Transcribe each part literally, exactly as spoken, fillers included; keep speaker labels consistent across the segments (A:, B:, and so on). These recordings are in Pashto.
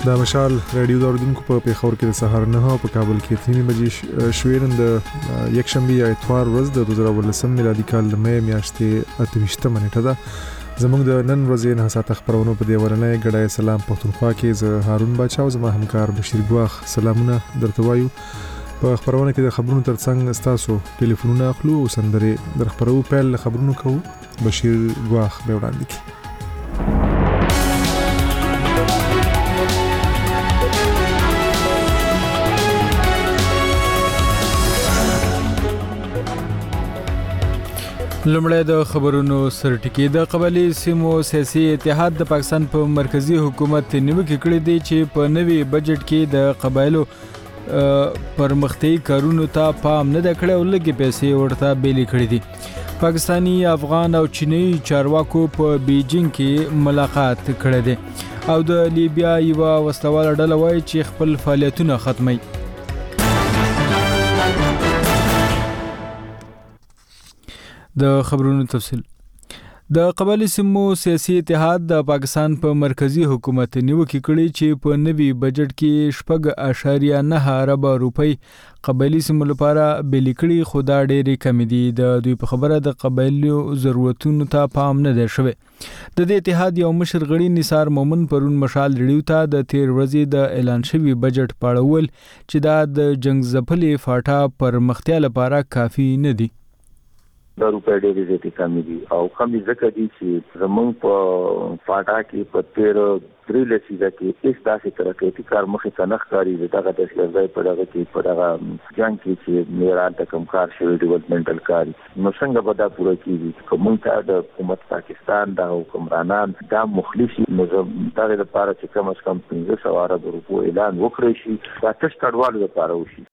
A: د مشال رادیو د اردن کو په پیښور کې د سهار نه او په کابل کې اته بجې شویرن د یک شنبه اتوار ورځ د دوه زره ولسم میلادي کال د مې میاشتې اته ویشتمه نیټه ده. زموږ د نن ورځې نه ساعت خبرونو په دی ورنۍ غړای سلام پښتونخوا کې ز هارون بچا او زما همکار بشیر ګواخ سلامونه درته وایو. په خبرونه کې د خبرونو ترڅنګ تاسو ټلیفونونه اخلو او سندره در خبرو پیل خبرونو کوو. بشیر ګواخ به وړاندې کی.
B: لومړی د خبرونو سرټکی. د قبایلی سیمو سیاسي اتحاد د پاکستان په مرکزی حکومت نیوکه کړې دي چې په نوي بجټ کې د قبایلو پرمختي کارونو ته پام نه کړی او لږه پیسې ورته بیلې کړې دي. پاکستانی افغان او چینی چارواکو په بیجینګ کې ملاقات کړی دی او د لیبیا یو وسلواله ډله وایي چې خپل فعالیتونه ختمي. د خبرونو تفصیل. د قبایلی سیمو سیاسي اتحاد د پاکستان په مرکزی حکومت نیوکه کړې چې په نوي بجټ کې شپږ اعشاریه نه ارب روپۍ قبایلی سیمو لپاره بیل کړي، خو دا ډېرې کم دي. د دوی په خبره د قبایلیو ضرورتونو ته پام نه دی شوی. د دې اتحاد یو مشر غړي نثار مومن پرون مشال ریډیو ته د تیر ورځې د اعلان شوی بجټ پاړول چې دا د جنگ ځپلې فاټا پر مختیا لپاره کافي نه دي.
C: د روپې ډېرې زیاتې کمې دي او کمې ځکه دي چې زموږ په فاټا کې په تیر درې لسیزه کې هیڅ داسې ترقیاتي کار مخې ته نه ښکاري. دغه داسې یو ځای په دغه کې په دغه جنګ کې چې میران ته کوم کار شوی ډیولپمنټل کار نو څنګه به دا پوره کېږي که موږ ته د حکومت پاکستان د حکمرانان دا مخلص نو دغه لپاره چې کم از کم پنځه سوه ارب روپو اعلان وکړی شي دا تش کډوالو لپاره وشي.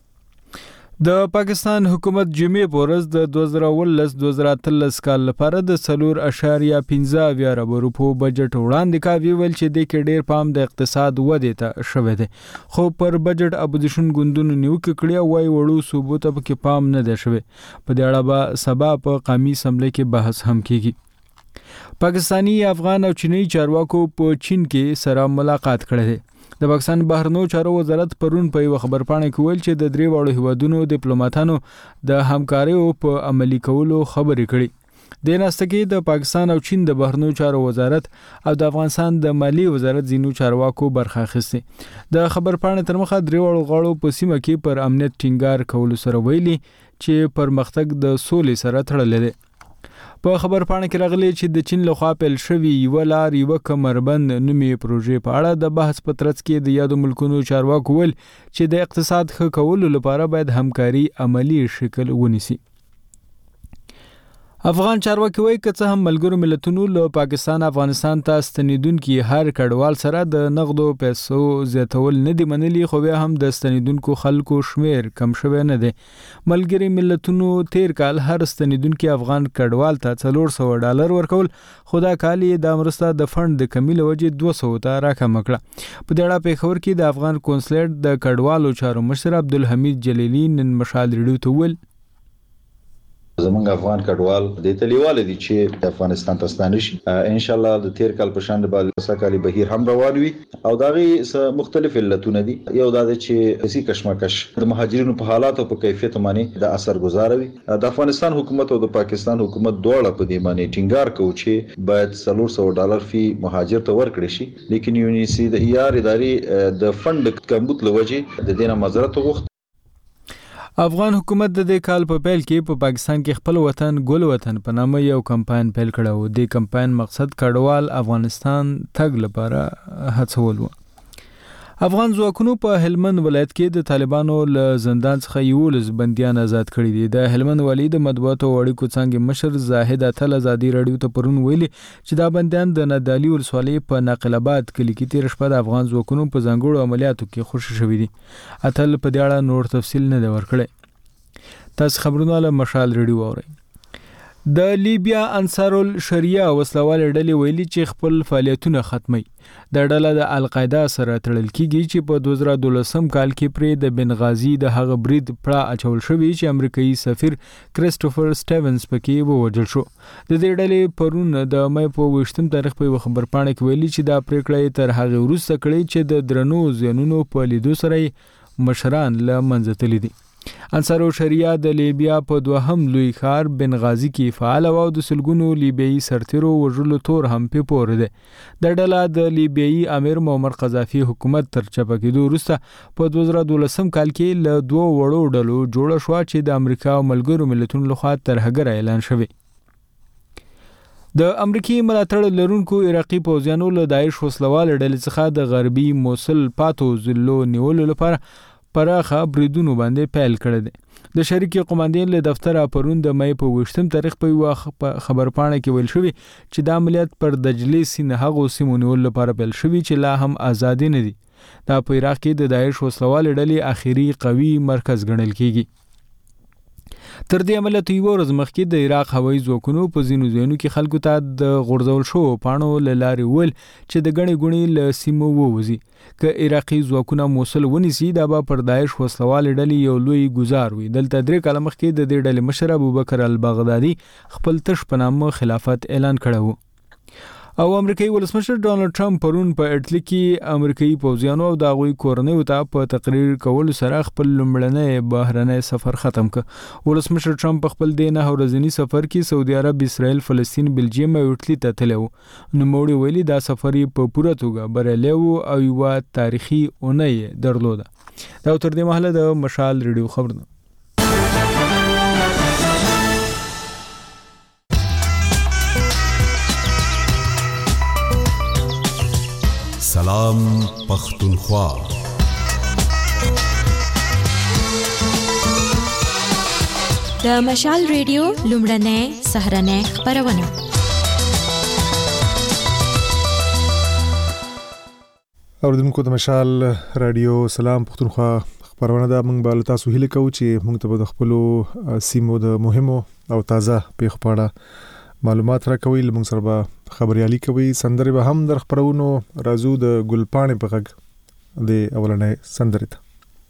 B: د پاکستان حکومت جمعې په ورځ د دوه زره اوولس دوه زره اتلس کال لپاره د څلور اعشاریه پنځه اویا ارب روپو بجټ وړاندې کاوه، ویل چې د کې ډېر پام د اقتصاد ودې ته شوی دی، خو پر بجټ اپوزیشن ګوندونو نیوکه کړې وای وړو صوبو ته پکې پام نه دی شوی. په دې اړه به سبا په قومي اسمبلی کې بحث هم کیږي. پاکستانی افغان او چینی چارواکو په چین کې سره ملاقات کړې ده. د پاکستان بهرنیو چارو وزارت پرون په یو خبرپاڼه کې ویل چې د درې واړو هیوادونو ډیپلوماټانو د همکاریو په عملي کولو خبرې کړې. د ناسته کې د پاکستان او چین د بهرنیو چارو وزارت او د افغانستان د مالی وزارت ځینو چارواکو برخه اخیستې. د خبرپاڼې تر مخه درې واړو غاړو په سیمه کې پر امنیت ټینګار کولو سره ویلي چې پرمختګ د سولې سره تړلی دی. په خبرپاڼه کې راغلی چې د چین لخوا پیل شوی یو لار یو کمربند نومي پروژې په اړه د بحث په ترڅ کې د یادو ملکونو چارواکو ویل چې د اقتصاد ښه کولو لپاره باید همکاري عملی شکل ونیسي. افغان چارواکي وایي که څه هم ملګرو ملتونو له پاکستان افغانستان ته ستنیدونکي هر کډوال سره د نغدو پیسو زیاتول نه دي منلي، خو بیا هم د ستنیدونکو خلکو شمیر کم شوی نه دی. ملګري ملتونو تیر کال هر ستنیدونکي افغان کډوال ته څلور سوه ډالر ورکول، خو دا کال یې دا مرسته د فنډ د کمی له وجې دوه سوو ته راکمه کړه. په دې اړه پېښور کې د افغان کونسلیټ د کډوالو چارو مشر عبدالحمید جلیلي نن مشال ریډیو ته وویل
D: زمونږ افغان کډوال د تلیواله دي چې افغانستان ته ستانه شي. ان شاء الله د تیر کال په شان د بالسکالي بهیر هم روان وي او داغي مختلف علتونه دي. یو دا چې اسی کشمکش د مهاجرینو په حالات او په کیفیت باندې د اثر گزار وي. د افغانستان حکومت او د پاکستان حکومت دواړه په دې باندې ټینګار کوي چې باید څلور سوه ډالر فی مهاجر ته ورکړي شي، لیکن یونیسي د ایار ادارې د فند کمبود لوجه د دینه معذرت وغوښته.
B: افغان حکومت د دې کال په پیل کې په پاکستان کې خپل وطن ګل وطن په نامه یو کمپاین پیل کړی و. د کمپاین مقصد کډوال افغانستان تګ لپاره هڅول و. افغان ځواکونو په هلمند ولایت کې د طالبانو له زندان څخه یولس بندیان آزاد کړي دي. د هلمند والي د مطبوعاتو او اړیکو څانګې مشر زاهد اتل ازادي راډیو ته پرون ویلي چې دا بندیان د نادعلي ولسوالۍ په ناقل آباد کلي کې تېره شپه د افغان ځواکونو په ځانګړو عملیاتو کې خوشي شوي دي. اتل په دې اړه نور تفصیل نه دی ورکړی. تاسو خبرونه له مشال ریډیو اورئ. د لیبیا انصار الشریعه وسلواله ډلې ویلي چې خپل فعالیتونه ختمي. د ډله د القاعده سره تړل کیږي چې په دوه زره دولسم کال کې پرې د بنغازي د هغه برید پړه اچول شوی چې امریکایي سفیر کریسټوفر سټیونز پکې ووژل شو. د دې ډلې پرون د مې په ویشتم تاریخ په خبر پاڼه کې ویلي چې دا پریکړه تر هغه وروسته کړې چې د درنو زینونو په لیدو سره مشران له منځه تللي دي. انصار الشریعه د لیبیا په دوهم لوی ښار بنغازي کې فعال او د سلګونو لیبیایي سرتیرو وژلو تور هم په پور ده. د ډله د لیبیایي امیر معمر قذافي حکومت تر چپه کېدو وروسته په دوه زره دولسم کال کې له دوه وړو ډلو جوړه شو چې د امریکا او ملګرو ملتونو لخوا ترهګر اعلان شوی. د امریکای ملاتړ لرونکو عراقي پوځیانو له داعش وسلوال ډلې څخه د غربي موصل پاتو ضلعو نیولو لپاره پراخه بریدونو باندې پیل کړی دی. د شریک قوماندان له دفتر پرون د مې په وشتم تاریخ په یو خبر پاڼه کې ویل شوی چې د عملیات پر دجلې سینه هغه سیمو نیول لپاره پیل شوی چې لا هم آزاد نه دي. دا په عراق کې د داعش وسلوال ډلې اخیری قوي مرکز ګڼل کیږي. تر دې عملیات یو ورځ مخکې د عراق هوایي ځواکونو په ځینو ځایونو کې خلکو ته د غورځول شو پاڼو له لارې ول چې د غړي غونی له سیمو ووزي. که عراقي ځواکونه موصل ونیسي دا به پر داعش وسلوال ډلې یو لوی گزار وي. دلته درې کاله مخکې د دې ډلې مشر ابوبکر البغدادي خپل تش په نامه خلافت اعلان کړی و. او امریکایي ولسمشر ډونالد ټرمپ پرون په اټلی کې امریکایي پوځیانو او د غوي کورنۍ ته په تقریر کولو سره خپل لومړنی بهرنی سفر ختم کړ. ولسمشر ټرمپ خپل د نه ورځنی سفر کې سعودي عرب، اسرائیل، فلسطین، بلجیم او اټلی ته تللی و. نو موړي ویلي دا سفر په پوره توګه بریالی و او یو تاریخي اونۍ درلوده. دا تر دې مهاله د مشال ریډیو خبر ده.
E: سلام پختونخوا.
F: د مشال ریډیو لومړنۍ سهرنۍ خبرونه.
A: اوردونکو د مشال رادیو سلام پختونخوا خبرونه دا موږ به تاسو هیله کوو چې موږ ته د خپل سیمو د مهمو او تازه پیښو په اړه معلومات راکوي. لمونږ سره به خبريالي کوي. سندرې به هم در خبرونو راځو د ګلپاڼې په غږ د اولنې سندرې ته.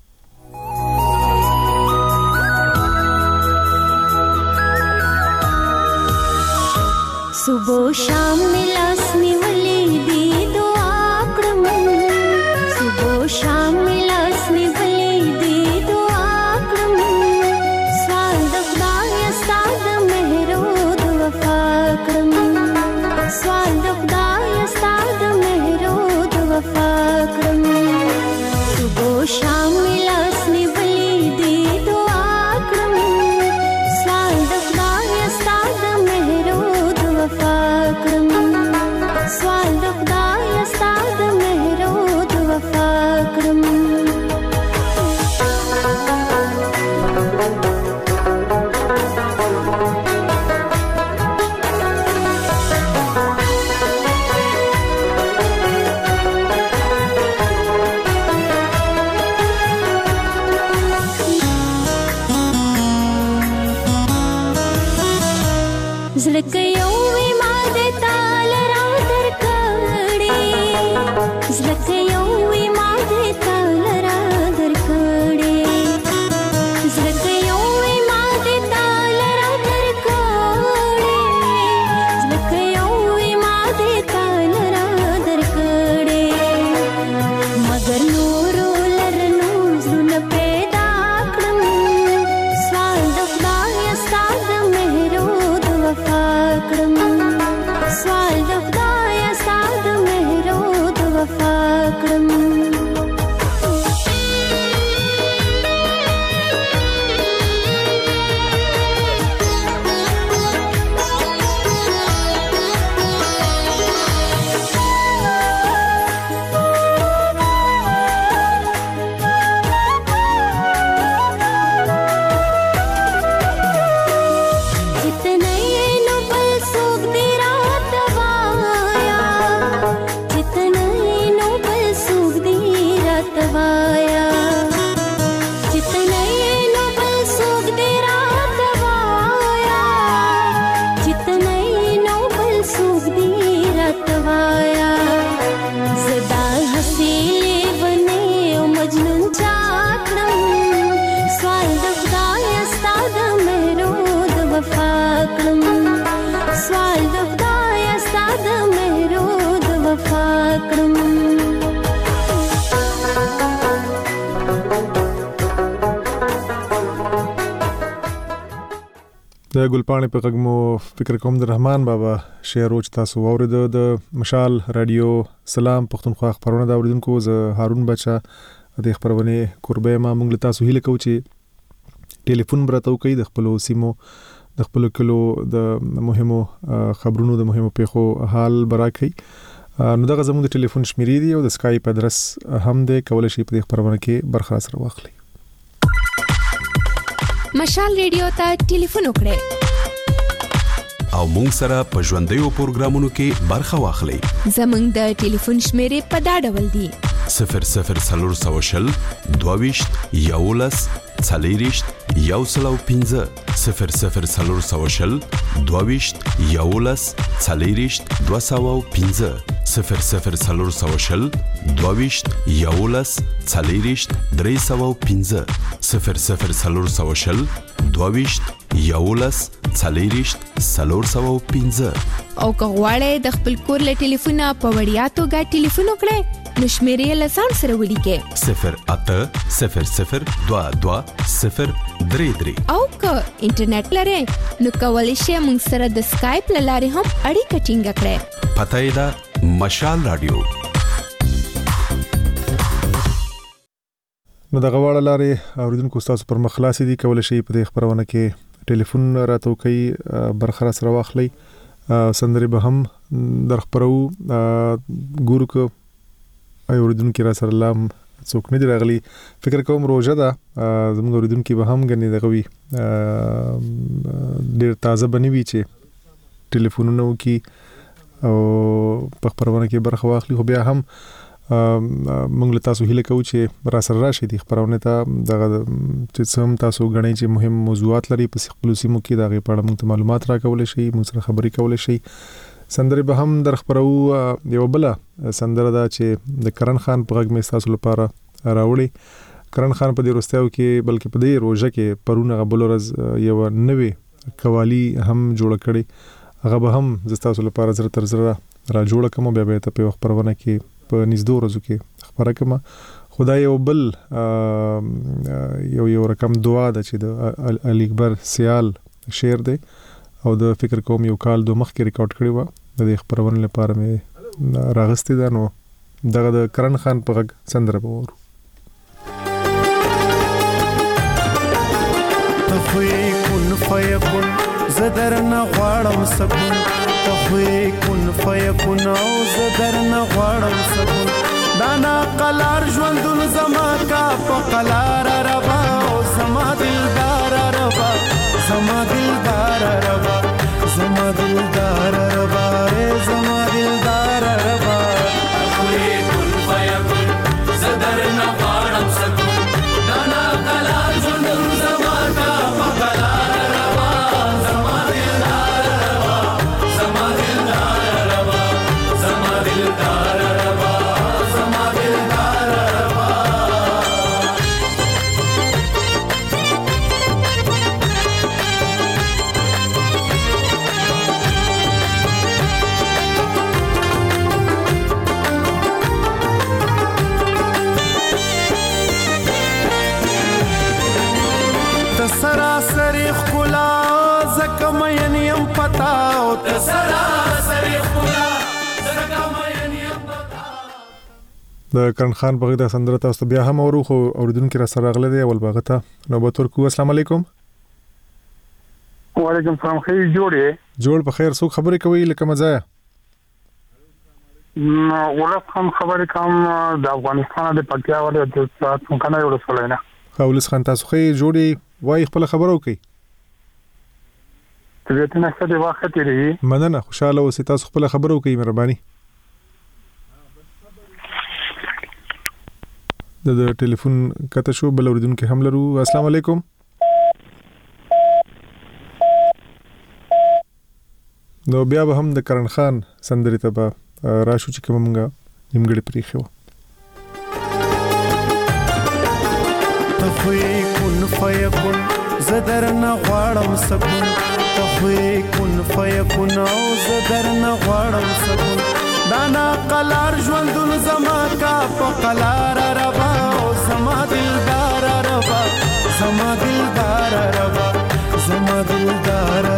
G: صبح شام ملاس نیولې دی دعا کړم، صبح شام ملاس نیولې دی دعا کړم، سوال د خدای ستاد مهرو د وفا کړم، سوال د خدای ستاد مهرو د وفا کړم، صبح شام ملاس نیولې دی دعا کړم، سوال د خدای ستاد مهرو د وفا کړم.
A: د ګلپاڼې په غږ مو فکر کوم د رحمان بابا شعر چې تاسو واورید د مشال رادیو سلام پښتونخوا خبرونه دا اوریدونکو زه هارون بچا د خبرونه قربه ما موږ تاسو هیله کوو چې ټلیفون براتو کوي د خپل سیمو د خپل کلو د مهمو خبرونو د مهمو پیښو حال براکي نو دغه زموږ د ټلیفون شمیرې دی او د سکایپ ادرس هم دی کولای شي په دې خبرونه کې برخه سره واخلي.
F: مشال ریډیو ته ټلیفون وکړئ
E: او مونږ سره په ژوندۍ پروګرامونو کې برخه واخلئ.
F: زموږ د ټلیفون شمیرې په دا ډول دی
E: صفر صفر څلور سوه شل دوهویشت یولس څلېرویشت یو سل او پنځه صفر صفر څلور سوه شل دوهویشت یولس څلېرویشت دوه سوه او پنځه صفر صفر څلور سوه شل دوهویشت یولس څلېرویشت درې سوه او پنځه صفر صفر څلور سوه شل دوهویشت یولس څلېرویشت څلور سوه او پنځه
F: او که غواړئ د خپل کور له ټلیفونه په وړیا توګه ټلیفون وکړئ نو شمیرې له ځان سره ولیکئ
E: صفر اته صفر صفر دوه دوه صفر درې درې
F: او که انټرنیټ لرئ نو کولی شئ موږ سره د سکایپ له لارې هم اړیکه ټینګه کړئ.
E: پته یې ده مشال رادیو.
A: نو دغه واړه لارې اوریدونکو تاسو پر مخ خلاصې دي کولی شئ په دې خبرونه کې ټلیفون راتو کوي برخه سره واخلئ سندرې به هم در خبرو ګورو که اوریدونکو را سره لام څوک نه دی راغلی فکر کوم روزه ده زموږ اوریدونکو به هم غني دغه وی ډیر تازه بنوي چې ټلیفونونه وکي او په خبرونه کې برخه واخلي خو بیا هم موږ له تاسو هیله کوو چې را سره راشي د خبرونه ته دغه چې سم تاسو غنئ چې مهم موضوعات لري په خپل سیمو کې دغه په اړه موږ معلومات راکول شي موږ سره خبرې کول شي. سندره به هم در خبرو یو بل سندره دا چې د کرن خان په غږ مې تاسو لپاره راوړي. کرن خان په دې روستیو کې بلکې په دې روزه کې پرونه غبل ورځ یو نوې قوالی هم جوړ کړي هغه به هم تاسو لپاره زر تر زر را جوړ کوم بیا به ته په خبرونه کې په نږدې ورځو کې خبره کوم. خدای یو بل یو یو رقم دعا ده چې د علي اکبر سیال شعر دی او د فکر کوم یو کال دو مخ کې ریکارډ کړی و د دې خبرونه لپاره مې راغستې ده نو دغه د کرن خان په غږ سندره به وورو.
H: تخوی کن فیکن زدر نغواړم سکون تخوی کن فیکن او زدر نغواړم سکون دانا قلار ژوندون زما کا په قلار ربا او زما دلدار ربا زما دلدار ربا زما دلدار ربا رے زما دلدار ربا تخوی کن فیکن زدر نغواړم سکون دانا قلار ژوندون زما کا په قلار ربا زما دلدار ربا زما دلدار ربا زما دلدار ربا زما دلدار ربا سراسری خلا زکم ینیم پتا او سراسری خلا زکم ینیم پتا.
A: د کرن خان په غږ د سندره تاسو بیا هم اورو خو اوریدونکو را سره غل دی اول باغته نوبت ورکو. السلام علیکم.
I: وعلیکم السلام. خیر جوړې
A: جوړ په خیر څوک خبرې کوي لکه مزه
I: نو ولس هم خبرې کوم د افغانستان د پکتیا ولې د څنګه کنه یو رسول نه
A: خولس خان تاسو خې جوړي وای خپل خبرو کوي
I: ته ته نه ستې وخت لري
A: مننه خوشاله اوسې تاسو خپل خبرو کوي مهرباني. د د ټلیفون کته شو بل اوریدونکو هم لرو. السلام علیکم. نو بیا به هم د کرن خان سندري ته به راشو چې کومه نیمګړی پریخو.
H: تخوی کن فیکن زدر نغواړم سکون تخوی کن فیکن او زدر نغواړم سکون دانا قلار ژوندون زما کا په قلار ربا او زما دلدار ربا زما دلدار ربا زما دلدار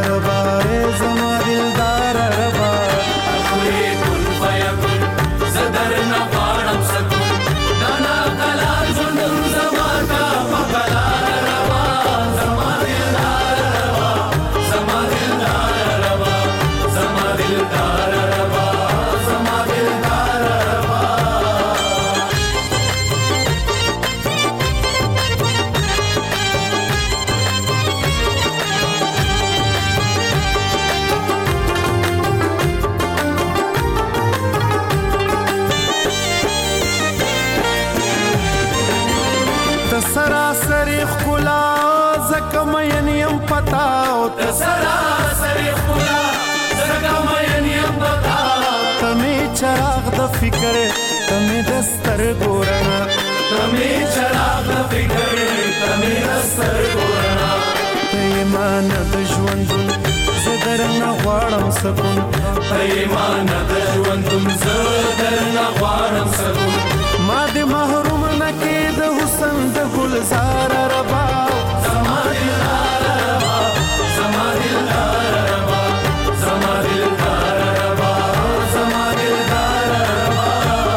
H: سراسر خلا زکه مین یم پتا او ته سراسر خلا زکه مین یم پتا تمه چراغ د فکر تمه دستر ګورنا تمه چراغ د فکر تمه دستر ګورنا ایمان د ژوندون زدر نه غواړم سکون ایمان د ژوندون زدر نه غواړم سکون ما دې محروم نه کې د حسن د ګلزار ربا زما دلدار ربا زما دلدار ربا زما دلدار ربا زما دلدار ربا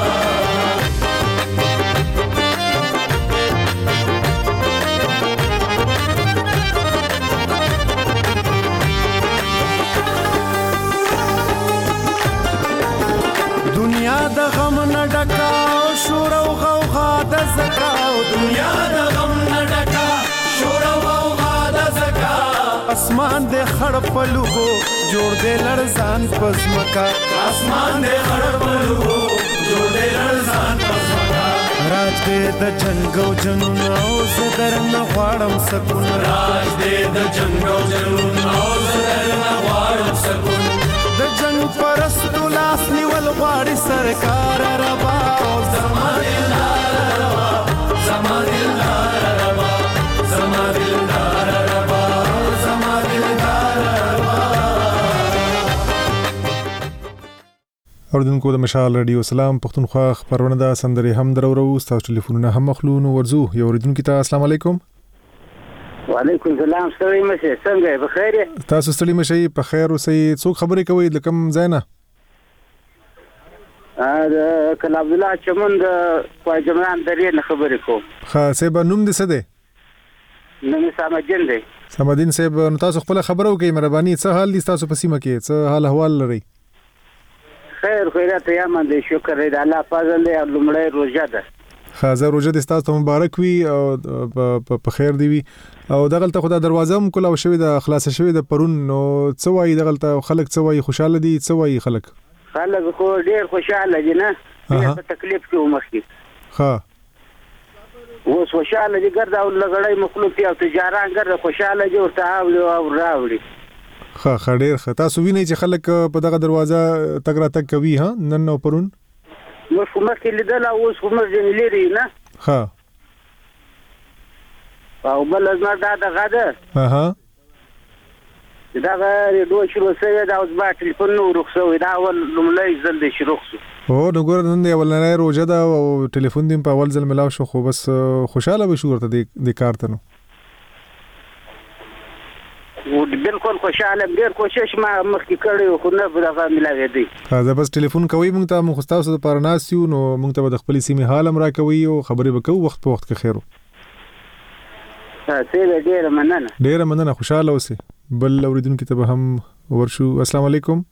H: دنیا د غم نه ډکا شور او غوغا د زکا دنیا د غم نه ډکا شور او غوغا د زکا اسمان دې خړ پلوغو جوړ دې لړزان پزمکا اسمان دې خړ پلوغو جوړ دې لړزان پزمکا راج دې د جنگو جنون او زدر نه غواړم سکون راج دې د جنگو جنون او زدر نه غواړم سکون د جنگ پرستو لاس نیول غواړي سرکار ربا زما دلدار ربا زما دلدار ربا زما دلدار ربا زما دلدار ربا.
A: اوردونکو د مشال رادیو سلام پښتونخوا خبرونه د سندري هم درو تاسو ټلیفونونه هم مخلون ورزو یو اوردونکو ته السلام علیکم.
J: وعلیکم السلام ستړي مشه څنګه په خیر
A: تاسو ستړي مشه په خیر اوسئ څوک خبرې کوي د کوم ځای نه
J: ا کله عبد الله چمن د پاجمان درې نه خبرې کوم
A: ها سبا نوم دې څه دی
J: نوم سامدین دی
A: سامدین صاحب نو تاسو خپل خبرو کوي مهرباني څه حال دي تاسو په سیمه کې څه حال احوال لري
J: خیر خیرات یا من دې شکر دې الله فضل دې لمړی روزه ده
A: خازه روزه د تاسو مبارک وي او په خیر دی وي او دغلته خدای دروازه هم کوله شوی د خلاص شوی د پرون نو څه وایي دغلته خلک څه وایي خوشاله دي څه وایي خلک
J: خلک خو ډیر خوشاله دي نه په تکلیف کې ومخکي
A: ها
J: اوس خوشاله دي ګرځا او لګړی مخلوق او تجاران ګرځا خوشاله دي او تعاول او راوړي
A: ها خډیر خ تاسو وینئ چې خلک په دغه دروازه تګ را تک کوي ها نن نو پرون
J: نو کومه کې لیدل اوس کومه ځین لري نه
A: ها
J: او بل نه دا دغه ده
A: ها
J: دا غیر دوه شروع سوی دا اوس با ټلیفون نو رخصوي دا ول لمړی ځل دې شروع شو
A: او نو ګور نن دی ولنه روزه دا او ټلیفون دې په اول ځل ملاو شو خو بس خوشاله به شو ورته د کار ته نو
J: و بالکل خوشاله ډیر کوشش ما مخکې کړی خو نه دغه ملاوي دی
A: دا بس ټلیفون کوي مونږ ته مخ تاسو د پرناسیو نو مونږ ته د خپل سیمه حال امر کوي او خبرې وکړو وخت په وخت کې خیرو
J: ها سه ډیر مننه
A: ډیر مننه خوشاله اوسئ بل اوریدونکو ته به هم ورشو السلام علیکم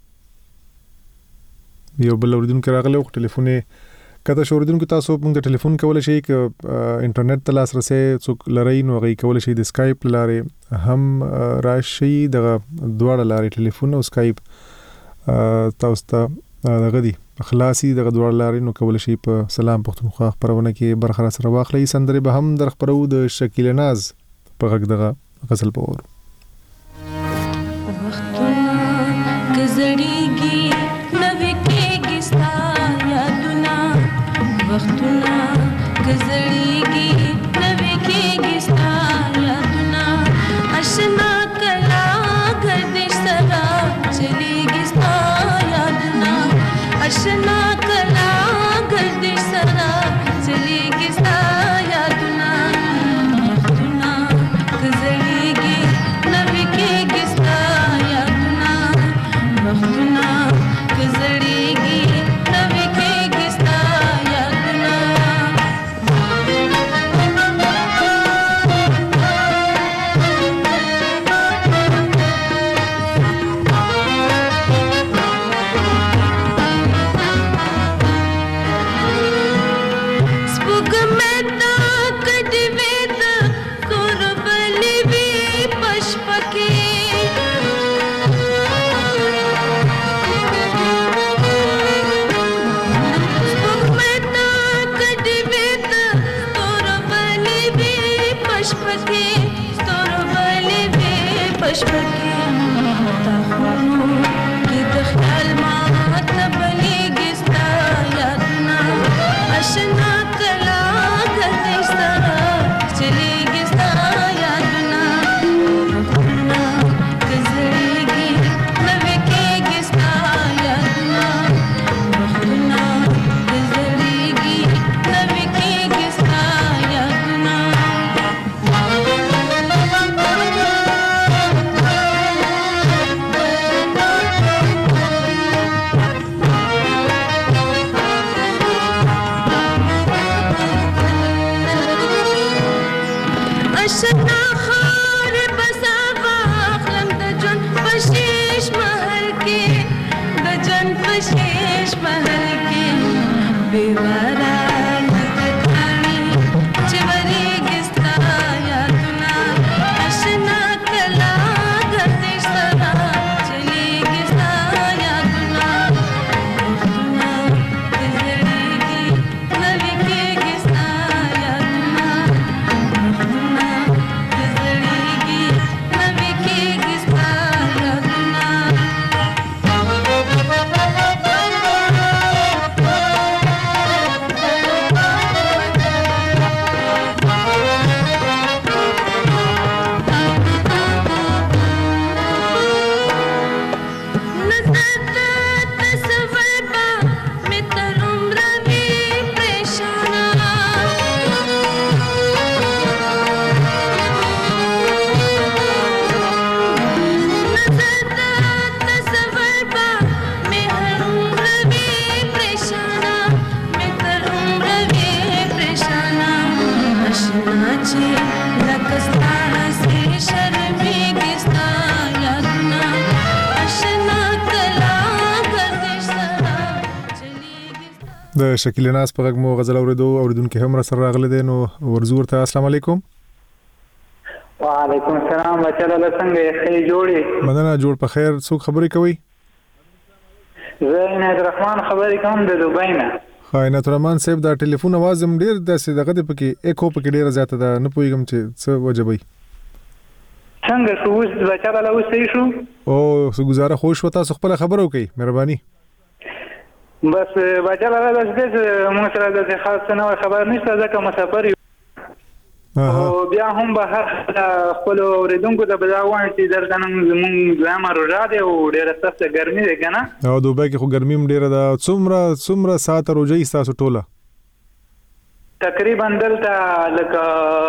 A: یو بل اوریدونکو راغله او ټلیفون کته شوردونکو تاسو موږ د ټلیفون کول شي ک انټرنیټ ته لاسرسي څوک لري نو غي کول شي د اسکایپ لارې هم راشي د دواړه لارې ټلیفون او اسکایپ تاسو ته غدي خلاصي د دواړه لارې نو کول شي په سلام پښتونخوا خبرونه کې برخه سره واخلي سندري به هم در خبرو د شکیل ناز په غږ دغه غزل په ور
G: وختونه گزړيږي نو کېږي ستا یادونه وختونه گزړيږي نو کېږي ستا یادونه آشنا کلا گردش سره چلېږي ستا یادونه آشنا کلا گردش سره چلېږي ستا یادونه وختونه گزړيږي چې لکستا سي شرمېږي ستا یادونه آشنا کلا گردش سره چلیږي.
A: د شکیل ناز په غږ مو غزل اوریدو اوریدونکو هم را سره راغلی دی نو ورزور ته السلام علیکم.
K: وعلیکم السلام بچا له څنګه یې جوړې
A: مننه جوړ په خیر. څوک خبرې کوي؟
K: زه عنایت الرحمن خبرې کوم د دوبۍ نه.
A: عنایت الرحمن صاحب دا ټلیفون आवाज هم ډیر داسې دغه د پکې اکو پکې ډیره زیاته ده نه پوهیږم چې څه وجبي
K: څنګه شو اوس بچا له اوس صحیح شو
A: او څه گزاره خوش وتا خپل خبرو کوي مهرباني.
K: بس بچا له داس دې مو سره د خاص نه خبر نشته ځکه مسافر او بیا هم به هر خپل اوریدونکو ته بداوان چې درکنه زمون زما روزه دی او ډیره سخته ګرمي ده کنه
A: او دوبه کې خو ګرمي هم ډیره ده. څومره څومره ساعت روزه یې تاسو ټوله؟
K: تقریبا دلته لکه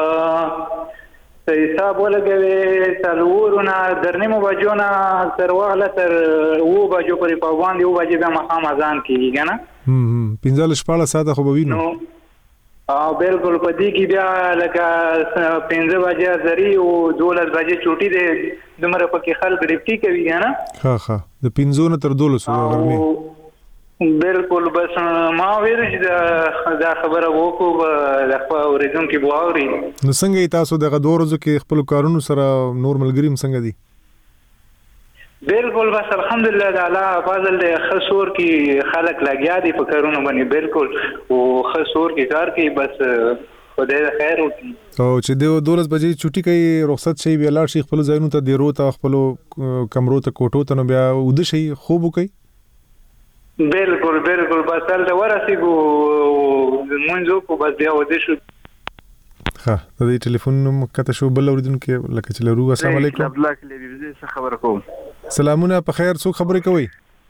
K: حساب ولګوي تلورونه درنیمو بجونه تر وغله تر و بجو پرې په باندې و بجې به مخام اذان کیږي کنه
A: هم هم پنځه شپاله ساعت خو به وینو.
K: او بالکل په دې کې بیا لکه پنځه بجې زری او دولس بجې چوټي دي دمره پکې خلک ډیپټي کوي کنه.
A: ها ها د پنځو نه تر دولس
K: ګرمي بالکل. بس ما ویل چې دا خبره وکړو د خپل اوریدونکو بواوري.
A: نو څنګه تاسو دغه دوه ورځو کې خپل کارونو سره نور ملګریم څنګه دي؟
K: بالکل بس الحمدلله د الله فضل د خسور کې خلک لګیا دي په کارونو باندې بالکل او خسور کې کار کوي بس خدای خیر وکړي.
A: او چې د دولس بجې چټي کوي رخصت شي بیا لاړ شي خپل ځایونو ته دی روته خپل کمرو ته کوټو ته نو بیا ود شي خوب کوي.
K: بالکل بالکل بس تل ورسېګو مونږ کو بس بیا ود شو.
A: ها د دې ټلیفون نوم کته شو بل اوریدونکو لکه چې لرو. السلام علیکم.
L: عبد الله کلیوی زه خبر کوم.
A: سلامونه په خیر. څوک خبرې کوي؟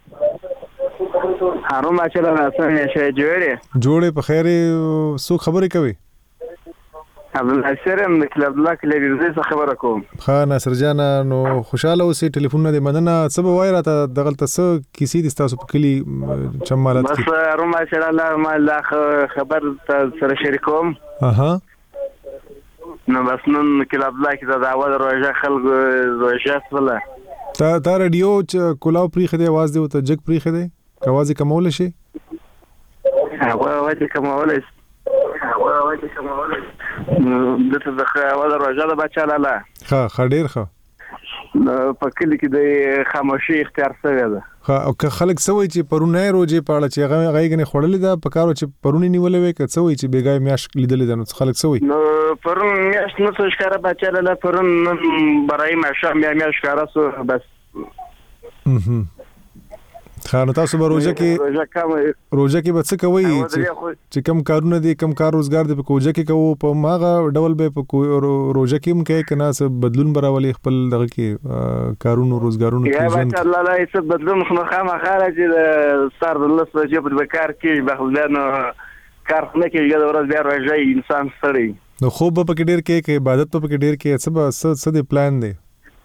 L: هارون بچا له څنګه شې جوړې
A: جوړې په خیر. څوک خبرې کوي؟
L: عبد الله سرم د عبد الله کلیوی زه خبر کوم.
A: ها ناصر جان نو خوشاله اوسې ټلیفون نه مننه. څه به وای راته دغه څه کیسې د تاسو په کلی چمالات
L: کې؟ بس هارون بچا له ما لا خبر سره شریکوم.
A: اها
L: نو بس نن کله عبد الله کې دا اول روزه خلک روزه ولا
A: تا تا رادیو چې کولاو پری خدي आवाज دی او ته جګ پری خدي आवाज کمول شي
L: هغه وایي کمول شي هغه وایي کمول شي دته د اول روزه د بچا لاله
A: ها خډیر ښه
L: په کلی کې د خاموشي اختیار شوی ده.
A: ها او که خلک سوي چې پرونه روزي پاړه چې هغه غیګنه خړلې ده په کارو چې پرونه نیولې وي که سوي چې بیګای میاش لیدلې ده نو خلک سوي
L: نو پرون میاش نو څه ښکارا بچا لاله پرون برای ماشه میا میاش ښکارا سو بس.
A: اها خانو تاسو به روزه کې
L: روزه کوم
A: روزه کې به څه کوي چې کم کارونه دي کم کار روزګار دي په کوجه کې کوو په ماغه ډول به په روزه کې هم کوي کنه څه بدلون براولي خپل دغه کې کارونو روزګارونو
L: کې ژوند یا الله لا څه بدلون خو خامہ خارج سر الله سره په کار کې بخلانو کار نه کې یو ورځ بیا راځي انسان سړی
A: نو خوب په کې ډیر کې کې عبادت په کې ډیر کې څه څه څه دی پلان دی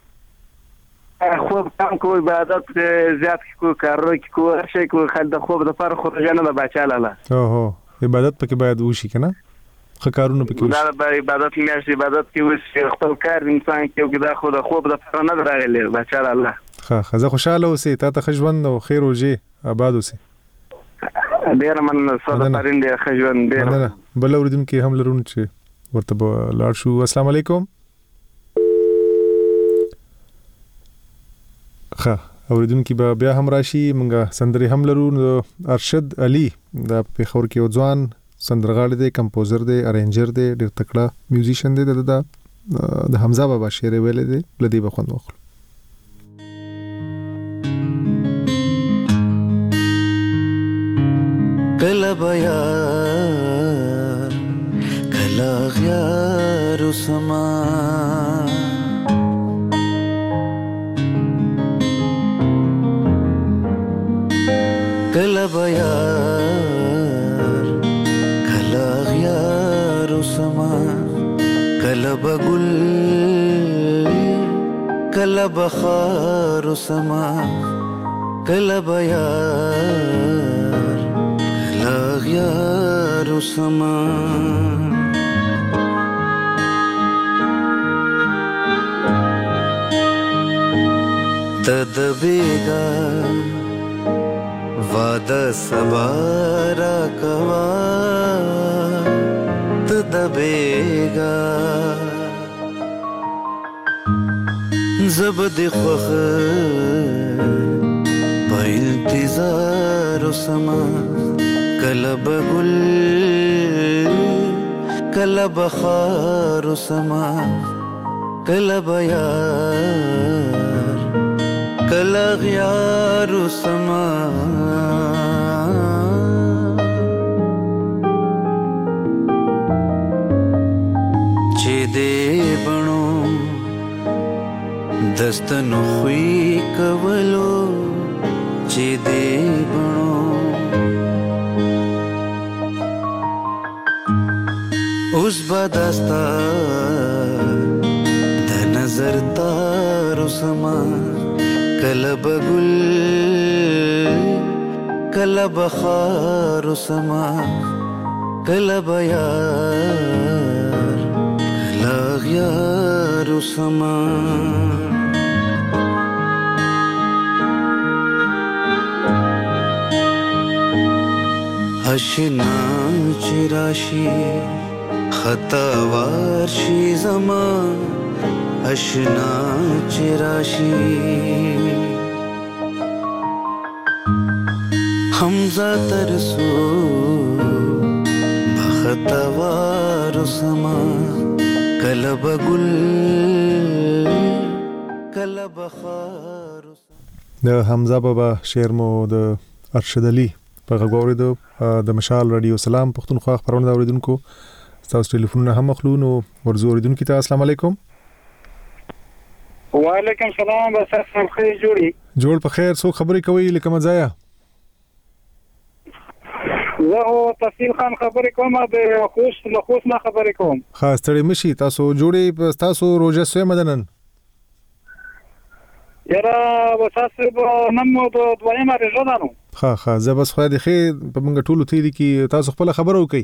L: خوب کم کو عبادت زیات کو کارو کو شي کو خل د خوب د فار خو جنه د بچا لاله
A: او هو عبادت پکې باید وشي کنه خو کارونه پکې
L: وشي دا عبادت میاشي عبادت کې وشي خپل کار انسان کې دا خو د خوب د فار نه راغلی بچا لاله
A: ها خزه خوشاله اوسې تا ته خجوند او خیر وجه آباد اوسې
L: ډیر من صدا پرند خجوند ډیر
A: بل اوردم کې هم لرون چې ورته لاړ شو. السلام علیکم. ښه اوریدونکو به بیا هم راشي مونږه سندري هم لرو. ارشد علي د پیښور کې ځوان سندرغاړی دی کمپوزر دی ارینجر دی ډېر تکړه میوزیشن دی د د حمزه بابا شعر ویل دی لدی به خوند وکړو.
M: کله بیا کله غیار سما کله بیار کله غیار سما کله بگل کله بخار سما کله بیار کله غیار سما تدبیگا وعده سبا را کوا تدبیگا زبد خوخ په انتظار سما کلب گل کلب خار سما کلب یار کلغ یار سما چې دې بڼو دستنو خوی کولو چې دې بڼو اوس به دستا د نظر تارو سما کله به ګل کله به خارو سما کله به یار کله غیارو سما اشنا چې راشي خطا وارشي زما اشنا چې راشي حمزه ترسو بخطا وارو سما کلب گل کلب خارو
A: د حمزه بابا شعر مو د ارشد علي په غوړې د د مشال رادیو سلام پښتونخوا خبرونه اوریدونکو تاسو ټلیفونونه هم مخلونو ورزو اوریدونکو ته السلام علیکم
I: وعلیکم سلام بس اسم خیر جوړي
A: جوړ په خیر څو خبرې کوي لکه مزایا
I: زه او تفصیل خان خبرې کوم د خوش له خوش نه خبرې کوم
A: خاص تړي مشي تاسو جوړي تاسو روزه سوي مدنن
I: یاره وساسه نن مو د دویمه رجدانو
A: ها ها زه بس خو دې خې په موږ ټولو تیری کې تاسو خپل خبرو کوي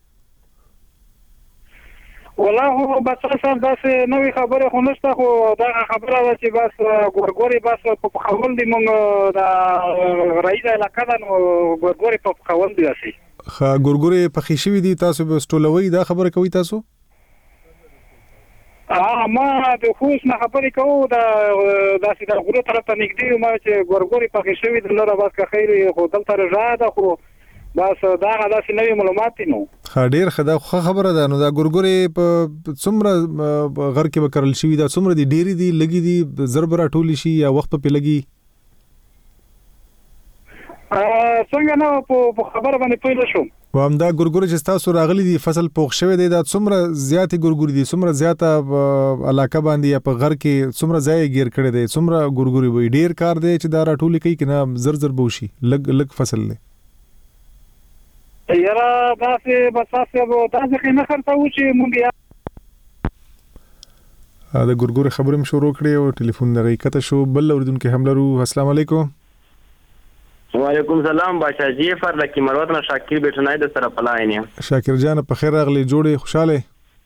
I: والله بس اصل داسې نوې خبره خو نشته خو دا خبره ده چې بس ګورګوري بس په خول دي مونږ دا رئیس علاقه ده نو ګورګوري په خول دي راشي
A: ها ګورګوري په خېشوي دي تاسو به ستولوي دا خبره کوي تاسو
I: اه ما د خوښ نه خبرې کوو دا داسې د غرو طرف ته نږدې ما چې ګورګوري په خېشوي د لاره بس که خیر خو دلته رجا ده خو بس دا داسې نوې معلومات نو
A: ها ډیر خدا خبره ده نو دا ګورګوري په څومره غر کې وکړل شي دا څومره دي ډيري دي لګي دي ضربره ټولي شي یا وخت په لګي
I: ا څنګه نو په خبره باندې پوه شوم
A: وام دا ګورګوري چې تاسو راغلي دي فصل پوښ شوی دی دا څومره زیاتې ګورګوري دي څومره زیاته علاقه باندې یا په غر کې څومره ځای گیر کړی دی څومره ګورګوري وي ډیر کار دی چې دا راټولي کوي کنه زر زر بوشي لګ لګ فصل له
I: یاره داسې بساسه وو داسې نه خرڅو چې مونږ یا
A: دا ګورګوري خبرې مې شروع کړې او ټلیفون نه ریکته شو بل اوریدونکو هم لرو السلام علیکم
N: وعلیکم سلام بادشاہ جی فر لکی مروت نه شاکر بیٹنای د سره پلاینه
A: شاکر جان په خیر راغلی جوړې خوشاله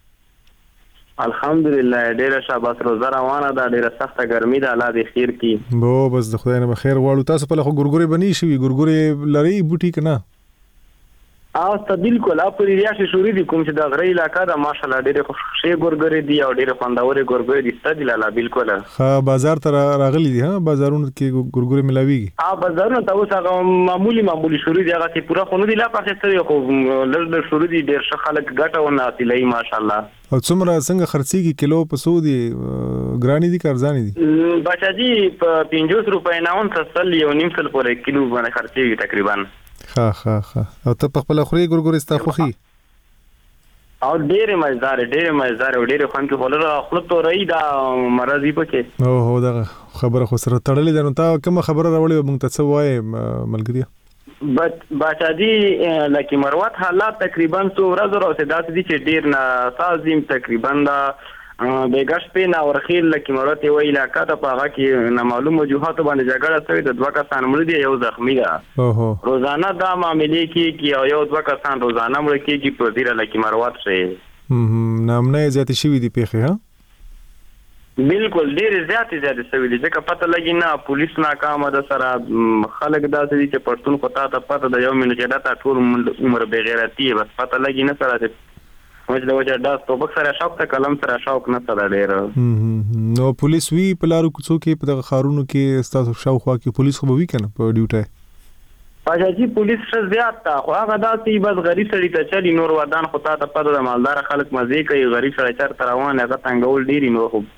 N: الحمدلله ډیره شاباس روزه روانه ده ډیره سخته ګرمي ده الله دې خیر کړي
A: بو بس د خدای نه خیر واړو تاسو په لخوا ګورګوري بنی شي ګورګوري لري بوټي کنه
N: او تبدیل کولا پر ریاش شوري دي کوم چې د غری علاقہ دا ماشاءالله ډېر خوشي ګورګوري دي او ډېر خوندوري ګورګوري دي ستدي لاله بالکل
A: ها بازار ته راغلي دي ها بازارونو کې ګورګوري ملاويږي
N: ها بازارونو ته اوس هغه معمولی معمولی شوري دي هغه پورا خونو دي لا پخې ستري خو لږ شوري دي ډېر ښه خلک ګټه ونه اصلي ماشاءالله
A: او څومره څنګه خرڅيږي کیلو په سو دي ګراني دي کارزاني دي
N: بچا جی په پنځوس روپۍ نه اون تسل یو نیم سل پورې کیلو باندې خرڅيږي تقریبا
A: ها ها ها او ته په خپل خوري ګورګوري ستا خوخي
N: او ډېر مزدار ډېر مزدار ډېر خوان کې ولر خپل تو رہی دا مرضی پکې
A: او هو دا خبره خو سره تړلې ده نو تا کوم خبره راوړې مونږ ته څه وای ملګری
N: بچ بچا دي لکه مروت حالات تقریبا څو ورځې راځي دا دي چې ډېر نه سازیم تقریبا دا بیګش په نا ورخیل لکه مرته وی علاقہ ته پاغه کې نه معلوم وجوهات باندې جګړه شوې د دوه کسان مړ دي یو زخمی ده
A: اوهو
N: روزانه دا معاملې کې کې یو دوه کسان روزانه مړ کېږي په دې لکه مروت شي
A: هم نامنه زیات شي دي پیخه ها
N: بالکل ډېر زیات زیات سوي دي ځکه پته لګي نه پولیس ناکامه ده سره خلک داسې دي چې پښتون خو تا ته پته ده یو منټ چې دا تا ټول عمر بې غیرتي بس پته لګي نه سره مجله وجه داس توبک سره شوق ته قلم سره شوق نه سره ډېر
A: نو پولیس وی په لارو کوڅو کې په دغه خارونو کې ستاسو شاوخوا کې پولیس خو به وی کنه په ډیوټي
N: پاجاجي پولیس څه زیات تا خو هغه داسې بس غریب سړی ته چلی نور ودان خو تا ته پته د مالدار خلک مزه کوي غریب سړی چرته روان هغه څنګه ډېری نور خو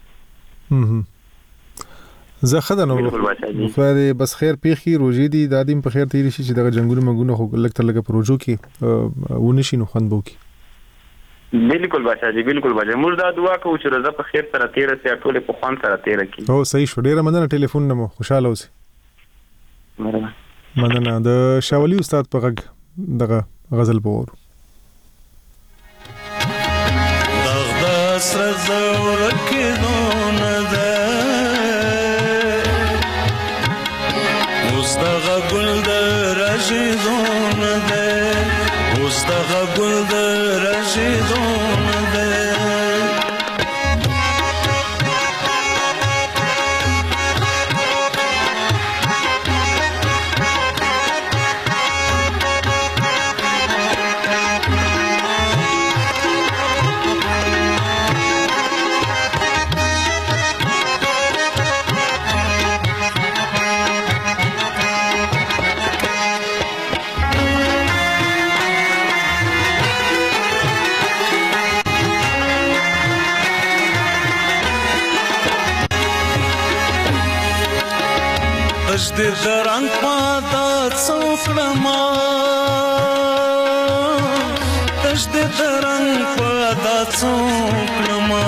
A: زه خدانو خو بس خیر پیخي روزي دي دادیم په خیر تیری شي چې دغه جنگونو مګونه خو لکه لکه پروژو کې ونشي نو خوند بو کې
N: بالکل بچا جی بالکل بچا موږ دا دعا کوو چې رضا په خیر سره تیر سي ټول په خوان سره تیر کی
A: او صحیح شو ډیره مننه ټلیفون نمو خوشاله اوسئ مننه د شاولي استاد په غږ دغه غزل پور
H: دغه سر زور کې نو نه اوس دغه ګل د راشدون ده اوس دغه ګل د راشدون ده د درنګ پاتا څوکړما تش د درنګ پاتا څوکړما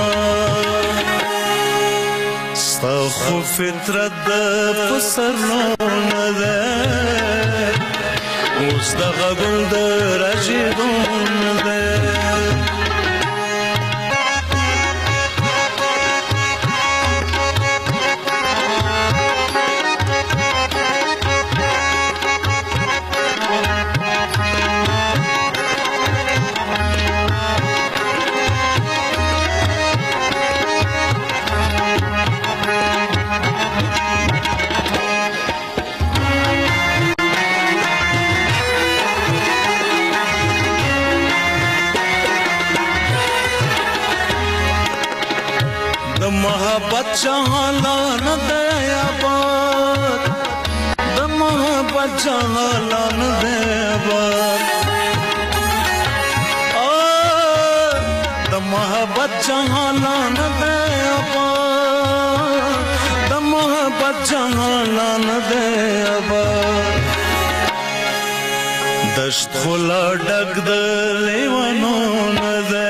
H: ستا خو فطرت د پسرونه ده اوس دغه ګل د راشدون ده محبت جهالان دیا باد د محبت جهالان دیا باد د محبت جهالان دیا باد د محبت جهالان دیا باد دشت خلا ډک د لیوانو ده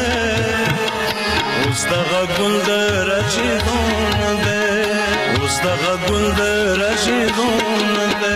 H: اوس دغه ګل د راشدون ده اوس دغه ګل د راشدون ده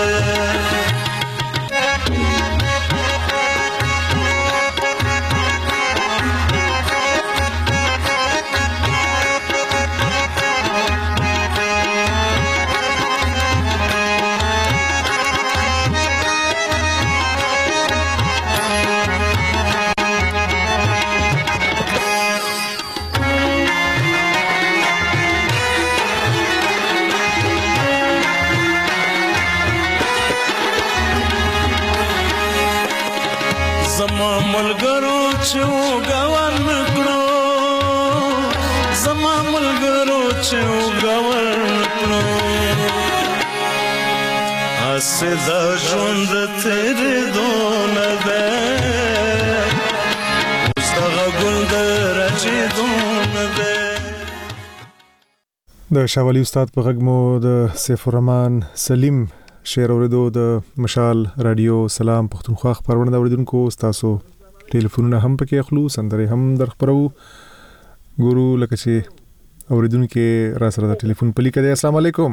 H: زما ملګرو چې وګور نکړو زما ملګرو چې وګور نکړو اسه د ژوند تیرې دونه ده اوس دغه ګل د راشدون ده
A: د شاولي استاد په غږ مو د سیف الرحمن سلیم شعر اوریدو د مشال رادیو سلام پښتونخوا خبرونه اوریدونکو تاسو ټلیفونونه هم پکې اخلو سندره هم در خبرو ګورو لکه چې اوریدونکو را سره د ټلیفون پلی کړي السلام علیکم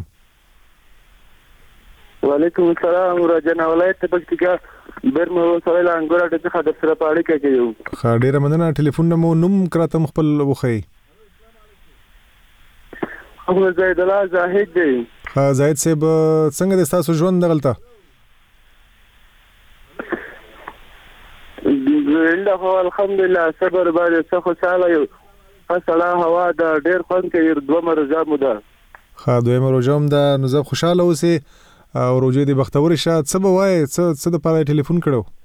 O: وعلیکم السلام راجنا ولایت پکتیکا برمه وسره لانګورا د څخه د سره پاړی کوي
A: خاډیره مننه ټلیفون نمو نوم کراته خپل وخی
O: خو زید الله زاهد دی
A: ها زاهد صاحب څنګه د تاسو ژوند دغلطه
O: زنده خو الحمدلله صبر باندې څه خوشاله یو سړه هوا د ډېر خوند کوي دوه روزه مو ده
A: ښه دویمه روژه هم ده نو زه خوشحاله اوسې او روژې دې بختورې شه څه به وایې څه څه دپاره یې ټلیفون کړی و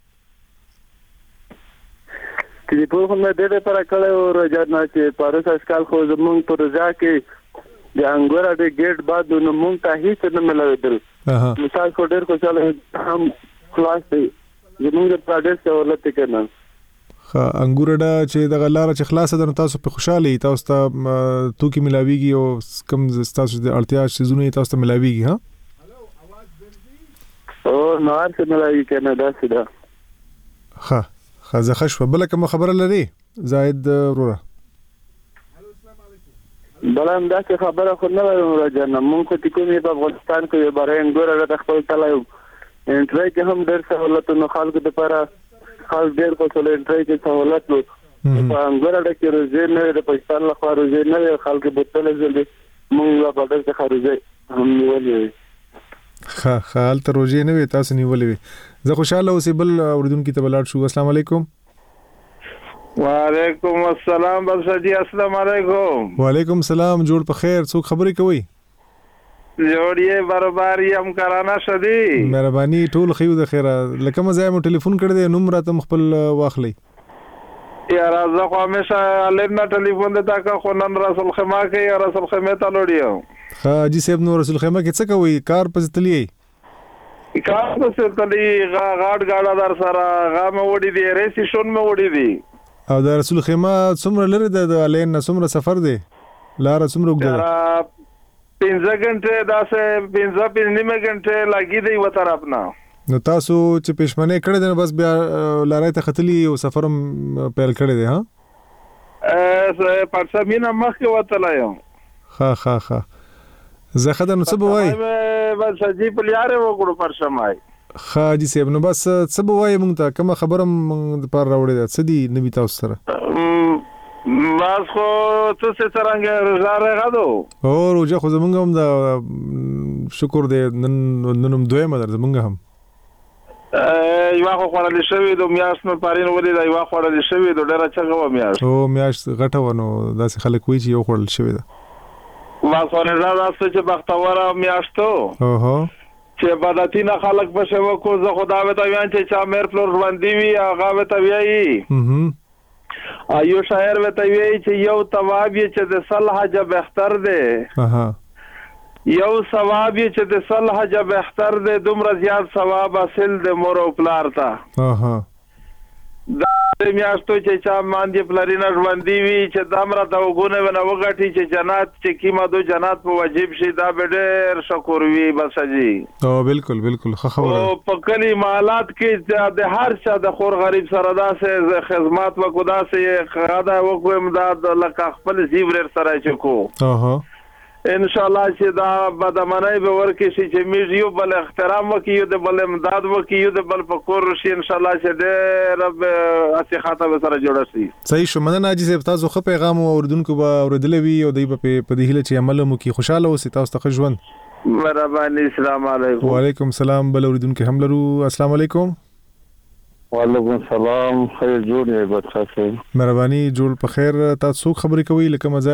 O: ټلیفون خو مې دې دپاره کړی و روژه نه چې پروس اسکال خو زمونږ په روژه کې د انګوره د ګیټ بعد نو مونږ ته هېڅ نه میلاوېدل مثال خو ډېر خوشحاله هم خلاص دی زمونږ دپاره ډېر سهولت دی که نه
A: ښه انګوره ډه چې دغه لاره چې خلاصه ده نو تاسو پې خوشحاله یي تاسو ته توکي میلاویږي او کوم ستاسو د اړتیا څیزونه یې تاسو ته میلاویږي ها
O: او نو هر څه میلاویږي که نه داسې ده
A: ښه ښه زه ښه شوه بله کومه خبره لرې زاهد وروره
O: بله همداسې خبره خو نه لرم راجانه مونږ خو چې کوم یې په افغانستان کې یو باره انګوره ډه خپل تلی انټری کې هم ډېر سهولت نو خلکو دپاره خاص ډېر خوشحاله انټری کې سهولت و په انګوره ډه کې روژې نه وې د پاکستان لخوا روژې نه وې خلکو بوتلې ځلې مونږ یوه بدل څخه روژې هم نیولې وې
A: ښه ښه هلته روژې نه وې تاسو نیولې وې زه خوشحاله اوسې بل اورېدونکي ته به لاړ شو السلام علیکم
P: وعلیکم السلام بادشاہ جی السلام علیکم
A: وعلیکم السلام جوړ په خیر څوک خبرې کوي
P: جوړیې برابر یم کرانا شدی
A: مهرباني ټول خیو د خیره لکه مزه مو ټلیفون کړی دی نوم راته خپل واخلئ
P: یار زه خو همیشه لنه ټلیفون د تاکه خو نن رسول خما کې یا رسول خما ته لوړیو
A: ها جی صاحب نو رسول خما کې څه کوي کار پز تلی
P: کار پز تلی غاډ غاډا در سره غا مې وډی دی ریسی شون مې وډی دی
A: او د رسول خما څومره لري د الین څومره سفر دی لار څومره وګړه
P: پنځه غنټه داسې پنځه پنځه نیمه غنټه لګی دی و طرف نه
A: نو تاسو چې پښمنه کړی دی بس بیا لارای ته ختلی او سفرم پیل کړی دی ها
P: ا پرسه مینا مخ وته لایم
A: ها ها ها زه خدای نو څه بوای
P: بس جی په یاره وګړو پرسه مای
A: خاجي صاحب نو بس څه بوای مونږ ته کوم خبرم پر راوړی ده څه دی نبی تاسو سره
P: بس خو څه څنګه روزاره غدو
A: او روزه خو زمونږ هم د شکر دې نن ننم دویمه در زمونږ هم
P: یو خو خورل شوی د میاش نو پارین ولې دا یو خورل شوی د ډیره چغه و میاش
A: او میاش غټه ونه داسې خلک وی چې یو خورل شوی ده
P: واسونه زړه چې بختوره میاشتو
A: اوه
P: چې بداتینه خلک په شو کو زه خدا به تا ویان چې چا مېر فلور باندې وی هغه به تا وی ایو شاعر به تا وی چې یو ثواب یې چې د صلح جب بهتر دی
A: اها
P: یو ثواب یې چې د صلح جب بهتر دی دومره زیات ثواب حاصل د مور او پلار ته
A: اها
P: دا میاشتو چې چا باندې پلارینه ژوندۍ وي چې دمره د وګونه ونه وګټي چې جنات چې کیما دو جنات په واجب شي دا به ډېر شکر وي بس جی
A: او بالکل بالکل خو خبره
P: او په کلی مالات کې د هر چا د خور غریب سره داسې خدمات وکړو داسې خاده وکړو امداد لکه خپل زیور سره چکو
A: اها
P: ان شاء الله چې دا بدمنای به ورکه شي چې موږ یو بل احترام وکړو د بل امداد وکړو د بل فکر شي ان شاء الله چې د رب اسی خاطر سره جوړ شي
A: صحیح شو مننه ناجی صاحب تاسو خو پیغام اوردونکو به اوردل وی او دی په په دې هله چې عمل مو کی خوشاله اوسئ تاسو ته ژوند
P: مهرباني السلام علیکم
A: وعلیکم السلام بل اوردونکو هم لرو السلام علیکم
O: وعلیکم السلام خیر جوړ یې بچا صاحب
A: مهرباني جوړ په خیر تاسو خبرې کوي لکه مزه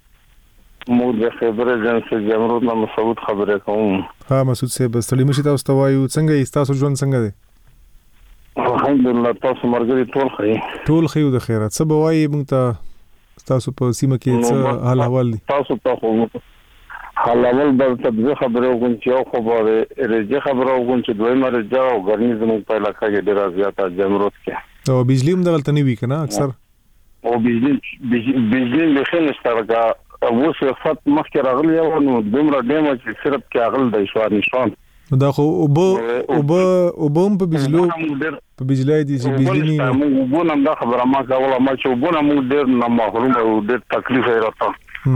O: مو د خبره جن څخه جمرود نه مسعود خبره کوم
A: ها مسعود صاحب ستړي مشي تاسو ته وایو څنګه یې تاسو ژوند څنګه دی
O: الحمدلله تاسو مرګري ټول خیر
A: ټول خیر د خیرات څه بوایي موږ ته تاسو په سیمه کې څه حال احوال دي
O: تاسو ته خو حال احوال د تبلیغ خبره وکړم چې یو خبره رجه خبره وکړم چې دوی مرجه او ګرمي زموږ په علاقې کې ډیره زیاته جمرود کې
A: او بجلی هم دغلت نه وی کنه اکثر
O: او بجلی بجلی له خلک سره او څه فت مخکې راغلی او نو دومره ډیمه چې صرف کې اغل د شوار نشان
A: دا خو او بو او بو او بو په بجلو په بجلی دي چې بجلی نه
O: مو بونم دا خبره ما کوله ما چې بونم مو ډیر نه محروم او ډیر تکلیف یې راته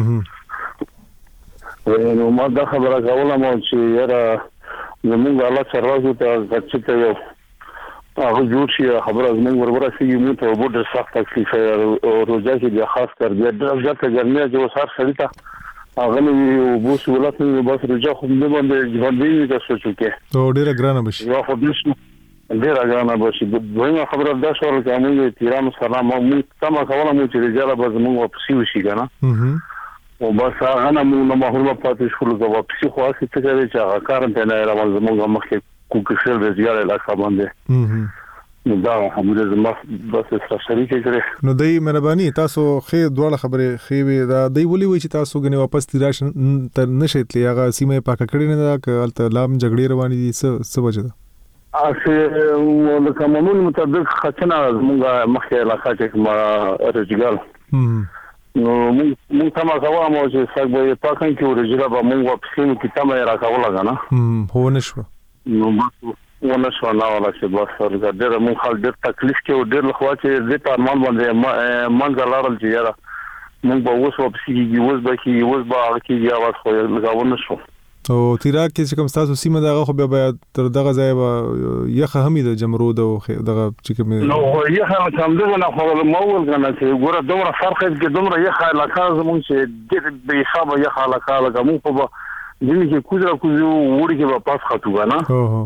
O: نو ما دا خبره کوله ما چې یاره زموږ الله سره ته غچته یو هغه جوړ شي خبره زموږ ورور سي مو ته وبو ډیر سخت تکلیف او روزه کې بیا خاص کر بیا ډیر ځکه ګرمي چې وسار سړی ته هغه نو وبو سہولت نه بس روزه خو دې باندې ژوندۍ نه تاسو چکه
A: او ډیر ګرانه بشي
O: یو خو دې
Q: ډیر اګرانه بشي د دویمه خبره دا شو چې موږ تیرانو سره موږ تم کوله موږ چې رجاله به موږ واپسی وشي کنه او بس هغه نه موږ محروم پاتې شو د واپسی خو اسی څه کوي چې هغه کارن ته نه راوځي موږ مخکې کوکشل رجاله علاقه باندې نو دا همغه زما بس سره شریک کړي
A: نو دای مهرباني تاسو خیر دواړه خبره خې وي دا دی ولي وي چې تاسو غني واپس تیراش تر نشئتلی هغه سیمه پاکه کړی نه دا کله لام جګړې روانې دي څه څه وجه ده
Q: اسی ولکه قانون مطابق خچنه موږ مخکې علاقه کې ما رجګل نو موږ تم کوه مو چې څنګه پاکن کې ورجګه به موږ واپس نو کې تم راکاوه غنا
A: هم هو نشو
Q: نو بس ونه شو نه ولا چې بس ورګه ډېر مون خل ډېر تکلیف کې ډېر لخوا چې دې په ارمان باندې منځ لارل چې یاره مونږ به اوس په سیګي اوس به کې اوس به هغه کې یاوس خو لګاونه شو
A: او تیراک کې چې کوم تاسو سیمه دغه خو بیا تر دغه ځای به یخه هم د جمرود او دغه چې کوم
Q: نو یخه هم دغه نه خو مول کنه چې ګوره دومره فرق کې دومره یخه علاقه زمون چې ډېر به حساب یخه علاقه لګا مون په دې کې کوزره کوزو وړي کې په پاس خاطو غنا
A: هو هو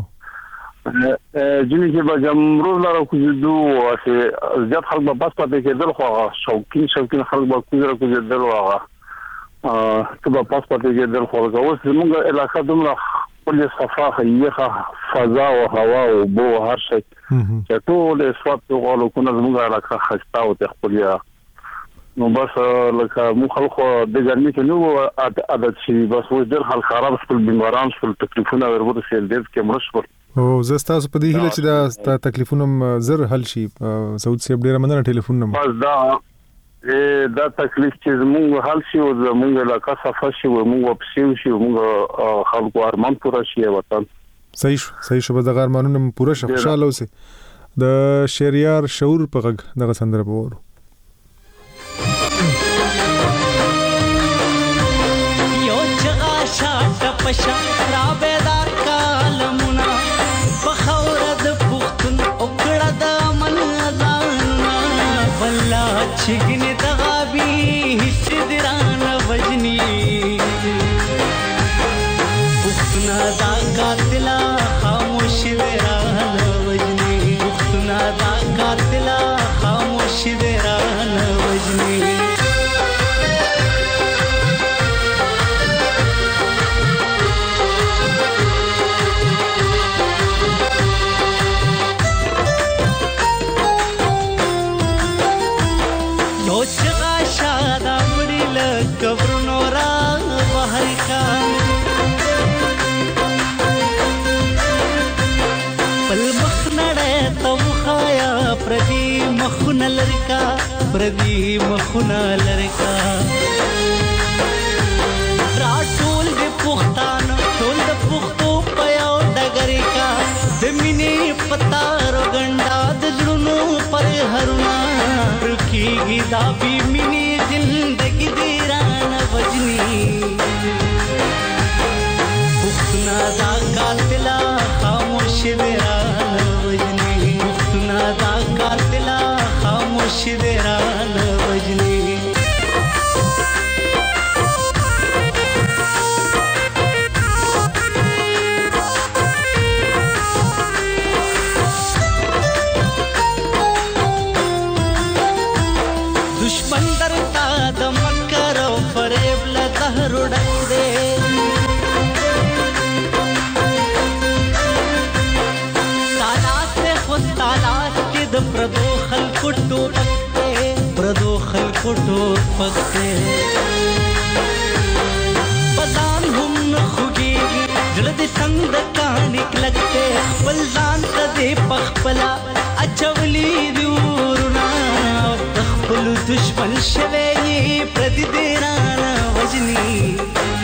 Q: جنی چې به جمرود لاره کوزو چې زیات خلک به پاس پاتې کېدل خو شوقین شوقین خلک به کوزره کوزو دل واغه ته به پاس پاتې کېدل خو اوس زموږ علاقه دومره خپل صفاخه یخه فضا او هوا او بو هر شي چې ټول اسوات غوړو کو نه زموږ علاقه خسته او تخپلیا نو بس لکه مو خلکو د ګرمي کې نو عادت شي بس و ډېر خلک خراب خپل بیماران خپل تکلیفونه ورته سیل دې کې مرشت
A: او زستا په دې هیله چې دا تکلیفونه زر حل شي سعود صاحب ډیر مننه ټلیفون نمبر
Q: بس دا دا تکلیف چې موږ حل شي او موږ علاقه صفه شي او موږ واپس شي او موږ خلکو ارمان پوره شي وطن
A: صحیح صحیح شو د ارمانونو پوره شي خوشاله اوسه د شریار شعور په غږ دغه سندره وورو
R: یو چغا شاټ پشا را بیدار کالمنا بخورد پختن اوکړه د من ازانا والله چګنه دغابي هیڅ دران وجني پختنا دا قاتلا خاموش وران وجني پختنا دا قاتلا خاموش وران وجني مخونه لرکا پردي مخونه لرکا را ټول د پښتان ټول د پښتو پياو ډګرې کا د مینې پتا روګندا د زړونو پر هرنا رکیږي دا بي مینې زندګي دې ران وجني پښتنا دا قاتلا خاموش وران وجني پښتنا دا قاتلا خاموش وران وجني دشمن درتا د مکر او فریب له زهر ډک دے تالات خو تالات کې د پردو خلکو ټوپک پردو خلکو ټوپک بزان هم نه خوږيږي زړه دې څنګه د کاڼي کلکته خپل ځان ته دې پخپلا اچولي دی ورنا خپل دشمن شوي پردي دې رانه وجني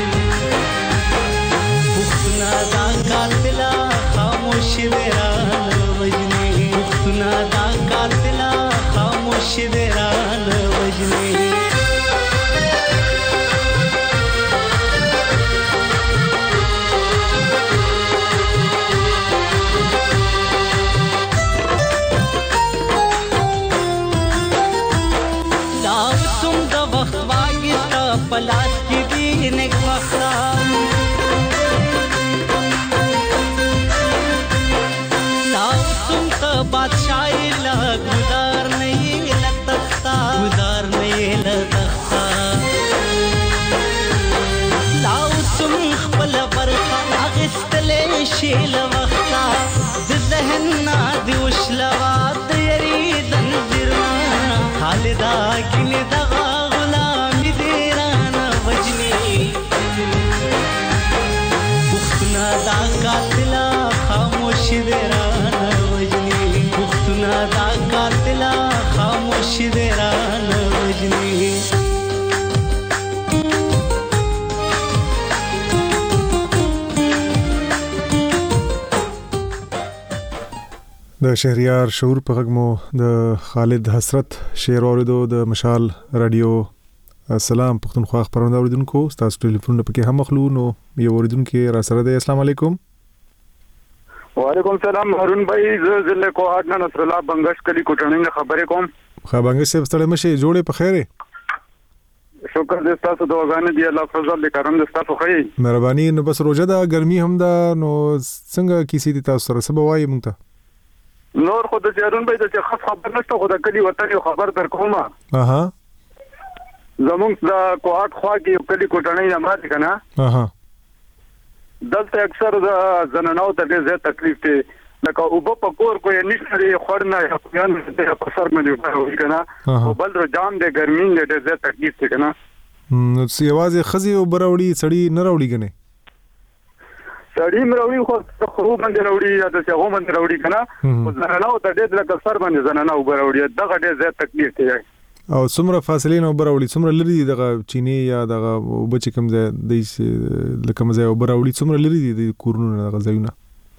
R: پښتنا دا قاتلا خاموش وران وجني پښتنا دا قاتلا خاموش وران وجني پلاس کی دی نیک وختا لاو सुनता बादशाही ला गुदार नहीं लगता गुदार नहीं लगता लाउ सुन खपल बरखा अगस्तले شیل وختا د ذهن نا دی وشلوا د یریدن زرنا خالدا کین دغه غلام دیرانه وجنی وختنا دا قاتلا خاموش دیرانه وجنی وختنا دا قاتلا خاموش دیرانه وجنی
A: د شهریار شعور په غږ مو د خالد حسرت شعر اوریدو د مشال رادیو. السلام پښتونخوا خبرونه اوریدونکو تاسو ټلیفون په کې هم مخلو نو یو اوریدونکو را سره دی. السلام علیکم.
S: وعلیکم السلام هارون بھائی زه ضلع کوهات نه نصر الله بنگش کلی کوټنۍ خبرې کوم.
A: خا بنگش صاحب ستړي مشه جوړې په خیره.
S: شکر دې تاسو د وګانې دی الله فضل دې کرم دې تاسو خی
A: مهرباني. نو بس روزه دا ګرمي هم دا نو څنګه کیسې دي تاسو سره سبا وایي مونږ ته
S: نور خود د هارون بھائی د خاص خبر نشته خو د کلی وطن خبر در کومه.
A: اها
S: زمونږ د کوهات خوا کې کلی کوټنۍ نه ماته کنه.
A: اها
S: دلته اکثر د زنانو ته ډېر تکلیف دی لکه او په کور کوی نشته خورنه یا بیان د اثر مې وایي کنه او بل رو جام د ګرمین د ډېر تکلیف دی کنه.
A: نو سیوازه خزي او براوړي سړی نه راوړي کنه
S: سړی مروړي خو خو باندې راوړي یا د څنګه باندې راوړي کنه او زنانو ته ډېر لکه سر باندې زنانو وراوړي دغه ډېر تکلیف دی.
A: او څومره فاصله نه وراوړي څومره لري دغه چینی یا دغه وبچ کوم ځای د لکه مزه وراوړي څومره لري دي کورونو دغه ځایونه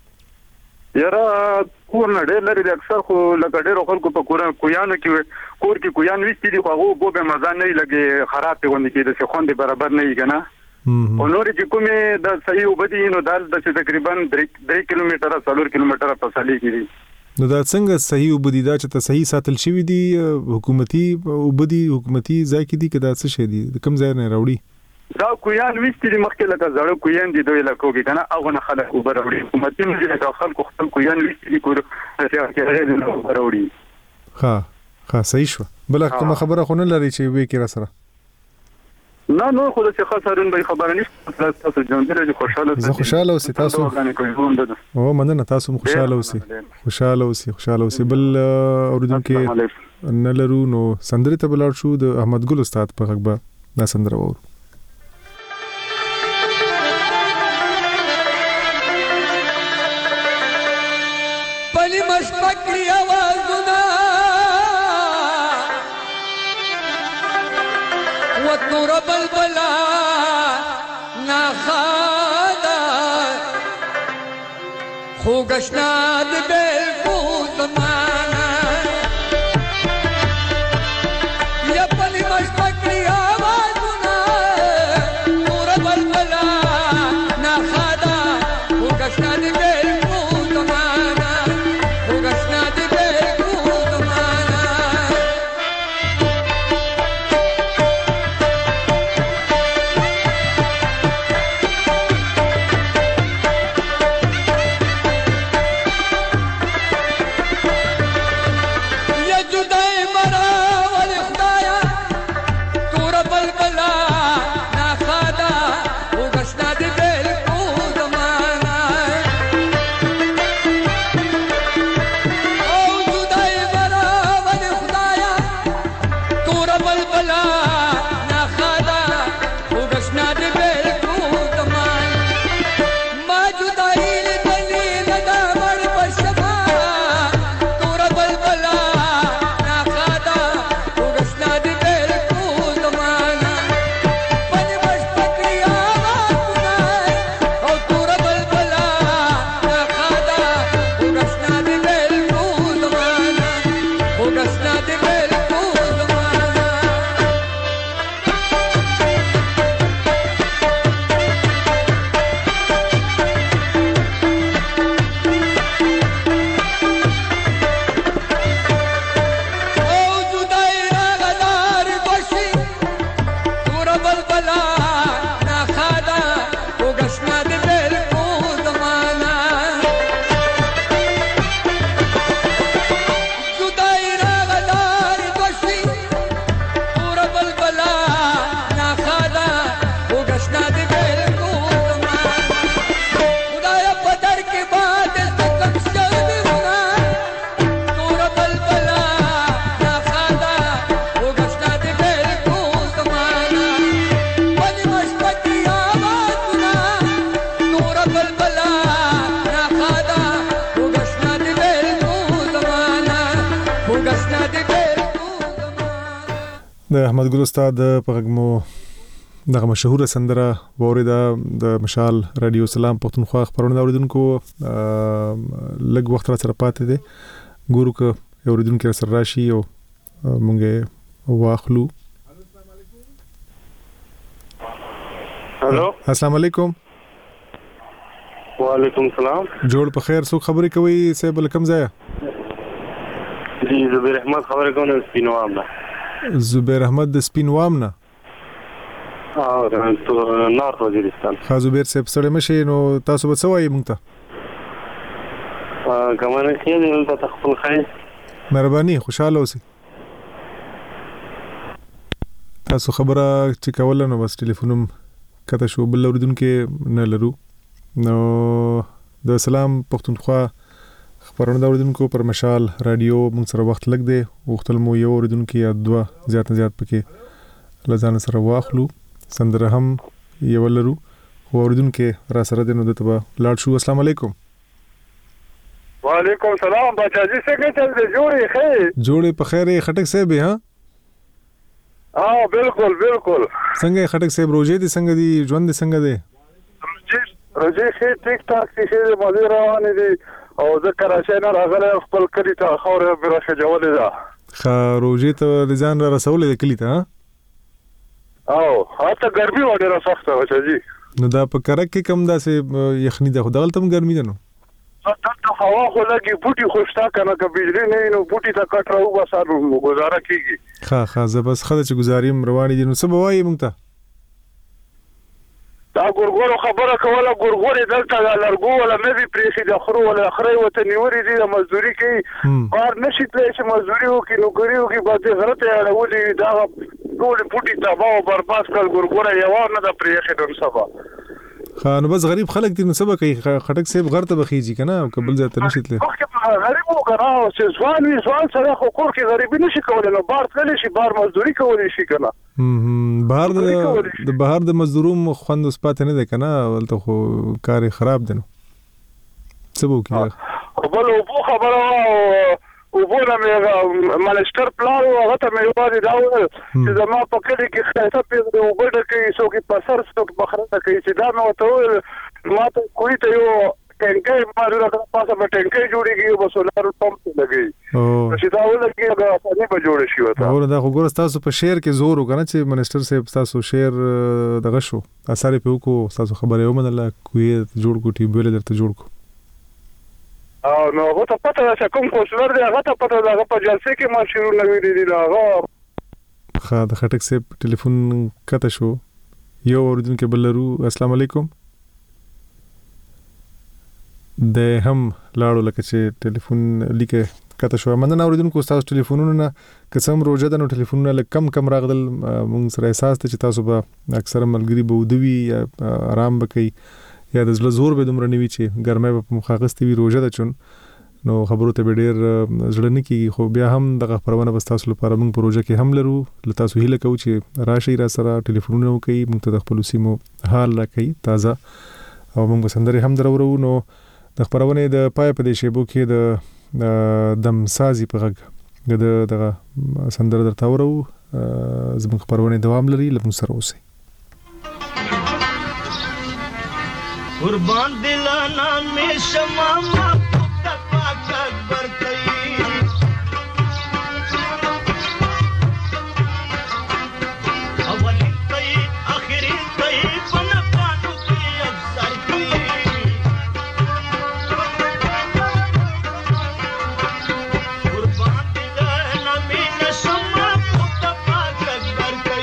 S: یاره کور نه ډېر لري اکثر خو لکه ډېر خلکو په کور کویانو کې کور کې کویان وستې دي خو هغه به مزه نه لګي خراب دی ونه کې د خوندې برابر نه یې کنه. او نور چې کومه د صحیح وبدي نو دال د تقریبا درې کیلومتره څلور کیلومتره فاصله کیږي.
A: نو دا څنګه صحیح وبدي دا چې ته صحیح ساتل شوی دی حکومتي وبدي حکومتي ځای کې دي کدا څه شي دي کوم ځای نه راوړي
S: دا کویان وستې مخکې لکه زړه کویان دي دوی لکه کوي کنه هغه نه خلک وبروړي حکومتي مجلس خلکو خپل کویان وستې کور چې وبروړي.
A: ها ها صحیح شو. بل کوم خبره خو نه لري چې وې کې را سره
S: نه نو خو د څه خاصرون به خبره نشته تاسو جون دې خوشاله
A: زه خوشاله اوسې تاسو او مننه تاسو خوشاله اوسې خوشاله اوسې خوشاله اوسې. بل اوریدونکو نه لرو نو سندره ته بلار شو د احمد ګل استاد په غږ به دا سندره وور.
T: پلی مشپکری آوازونه نور بلبلا ناخادا خوگشنا دی بالکل زمانا یا پلی مشپکری آوازونا نور بلبلا ناخادا خوگشنا دی بالکل زمانا خوگشنا دی بالکل زمانا
A: د احمد ګل استاد په غږ مو دغه مشهوره سندره وریدا د مشال رادیو سلام پښتونخوا خبرونه اوریدونکو لږ وخت را سره پاتې دي ګورو که اوریدونکو سره راشي او مونږه واخلو.
U: هلو
A: السلام علیکم.
U: وعلیکم السلام.
A: جوړ په خیر. څوک خبرې کوي صاحب لکم ځای؟
U: جی زبیر احمد خبرې کوم د سپینوام نه.
A: زبیر احمد د سپینوام نه.
U: او د نارت وزیرستان.
A: ها زبیر صاحب سره مشي نو تاسو به څه وایي مونږ ته؟
U: ا کومه خیر دې ته خپل خیر.
A: مهرباني خوشاله اوسئ. تاسو خبره چې کوله نو بس ټلیفونم کته شو بل اوریدونکو نه لرو. نو د سلام پښتونخوا خبرونه اوریدونکو پر مشال رادیو موږ سره وخت لګ دی وختل مو یو اوریدونکو یا دوه زیات نه زیات پکې لزان سره واخلو. سندره هم یو لرو خو اوریدونکو را سره دینو دته لاړ شو. السلام علیکم.
U: وعلیکم السلام. بچاجي څنګه چل دی؟ جوړې خیر.
A: جوړې په خیر. خټک صاحب ها؟
U: اه بالکل بالکل.
A: څنګه خټک صاحب روزه دي څنګه دي ژوند دي څنګه دي؟
U: روزه خیر ټیک ټاک شي مزه روان دي او ذکر شي نه راغله خپل کلی ته خوره برخه جوړه ده.
A: خا روزه ته لزان را رسول د کلی ته
U: او هاته ګرمي وړه سخته و چې
A: نو دا په کرک کې کم داسې یخني ده خدای تم ګرمي ده نو
U: دلته هوا خو لګي بوټي خوشتا کنه که بجلی نه نو بوټي ته کټ راو بسارو گزاره کیږي.
A: ها ها زه بس خدای چې گزاریم رواني دي نو څه بوایي مونږ ته
U: دا ګورګورو خبره کوله ګورګوري دلته لرګو ولا مې پریخي د خرو ولا خري وته نیوري دي د مزدوري کوي کار نشي تلای چې مزدوري وکي نو ګریو کې باندې غلطه اړولې دا ټول پټي تباہ برباد کړ ګورګوري یو نه د پریخي د سبا.
A: خا نو بس غریب خلک دي نو سبا کوي خټک صاحب غر ته بخیږي کنه قبل ځای ته نشي تلای.
U: غریب وګرا چې ځوان وي ځوان سره خو کور کې غریبي نشي کولای نو بار تللی شي بار مزدوري کولی شي کنه.
A: هم بهر د بهر د مزدوروم خوند سپات نه ده کنه ولته خو کار خراب ده نو څه وو کیږي.
U: بل وو خبره او وو نه مالشتر پلان او هغه ته مې وادي دا چې زما په کلی کې خاصه پیږي او بل کې څوک په سر څوک بخره کوي چې دا نو ته ما ته کوی ته یو ټینکر مارو دا پاسه په ټینکر جوړیږي او سولار پمپ لګي او چې دا ولګي دا اسانه به جوړ شي وته.
A: اور دا خو ګور تاسو په شهر کې زور وکنه چې منسٹر صاحب تاسو شهر دغه شو اثر په وکړو تاسو خبره یو منله کوی جوړ کو ټی بیل درته جوړ کو
U: او نو هغه ته پته ده چې کوم کوشلر دی هغه ته پته ده هغه په جلسه کې ما شروع نوی دی دا هغه
A: خا د خټک صاحب ټلیفون کته شو یو اوریدونکو بل لرو. السلام علیکم. د هم لاړو لکه چې ټلیفون لیکه کته شو مننه اوریدونکو تاسو ټلیفونونه نه قسم روزه د نو ټلیفونونه لکه کم کم راغدل مونږ سره احساس ته چې تاسو به اکثر ملګری به ودوي یا آرام بکئ یا د زړه زور به دومره نوي چې ګرمه په مخاغستې وي روزه ده چون نو خبرو ته به ډیر زړه نه کیږي خو بیا هم دغه خبرونه بس تاسو لپاره موږ پروژه کې هم لرو ل تاسو هیله کوو چې راشي را سره ټلیفونونه وکړي موږ ته د خپل سیمو حال راکړي تازه او موږ سندري هم درورو. نو د خبرونه د پای په دې شیبو کې د دم سازي په غږ د دغه سندره درته ورو زموږ خبرونه دوام لري لږ سره اوسئ.
R: قربان دلانا میں شمع محبت پاک اکبر کئی اولی کئی آخری کئی بنفانو کی افسر کئی قربان دلانا میں شمع محبت پاک اکبر کئی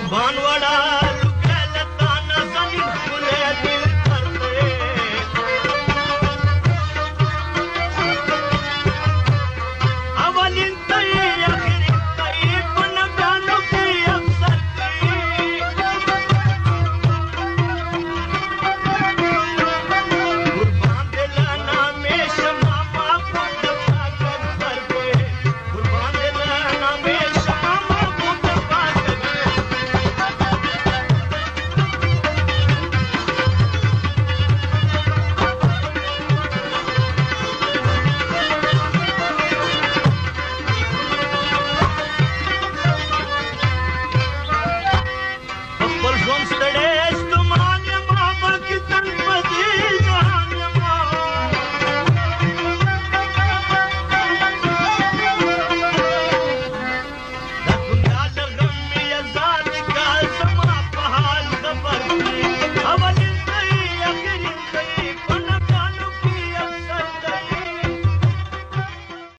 R: بان وړا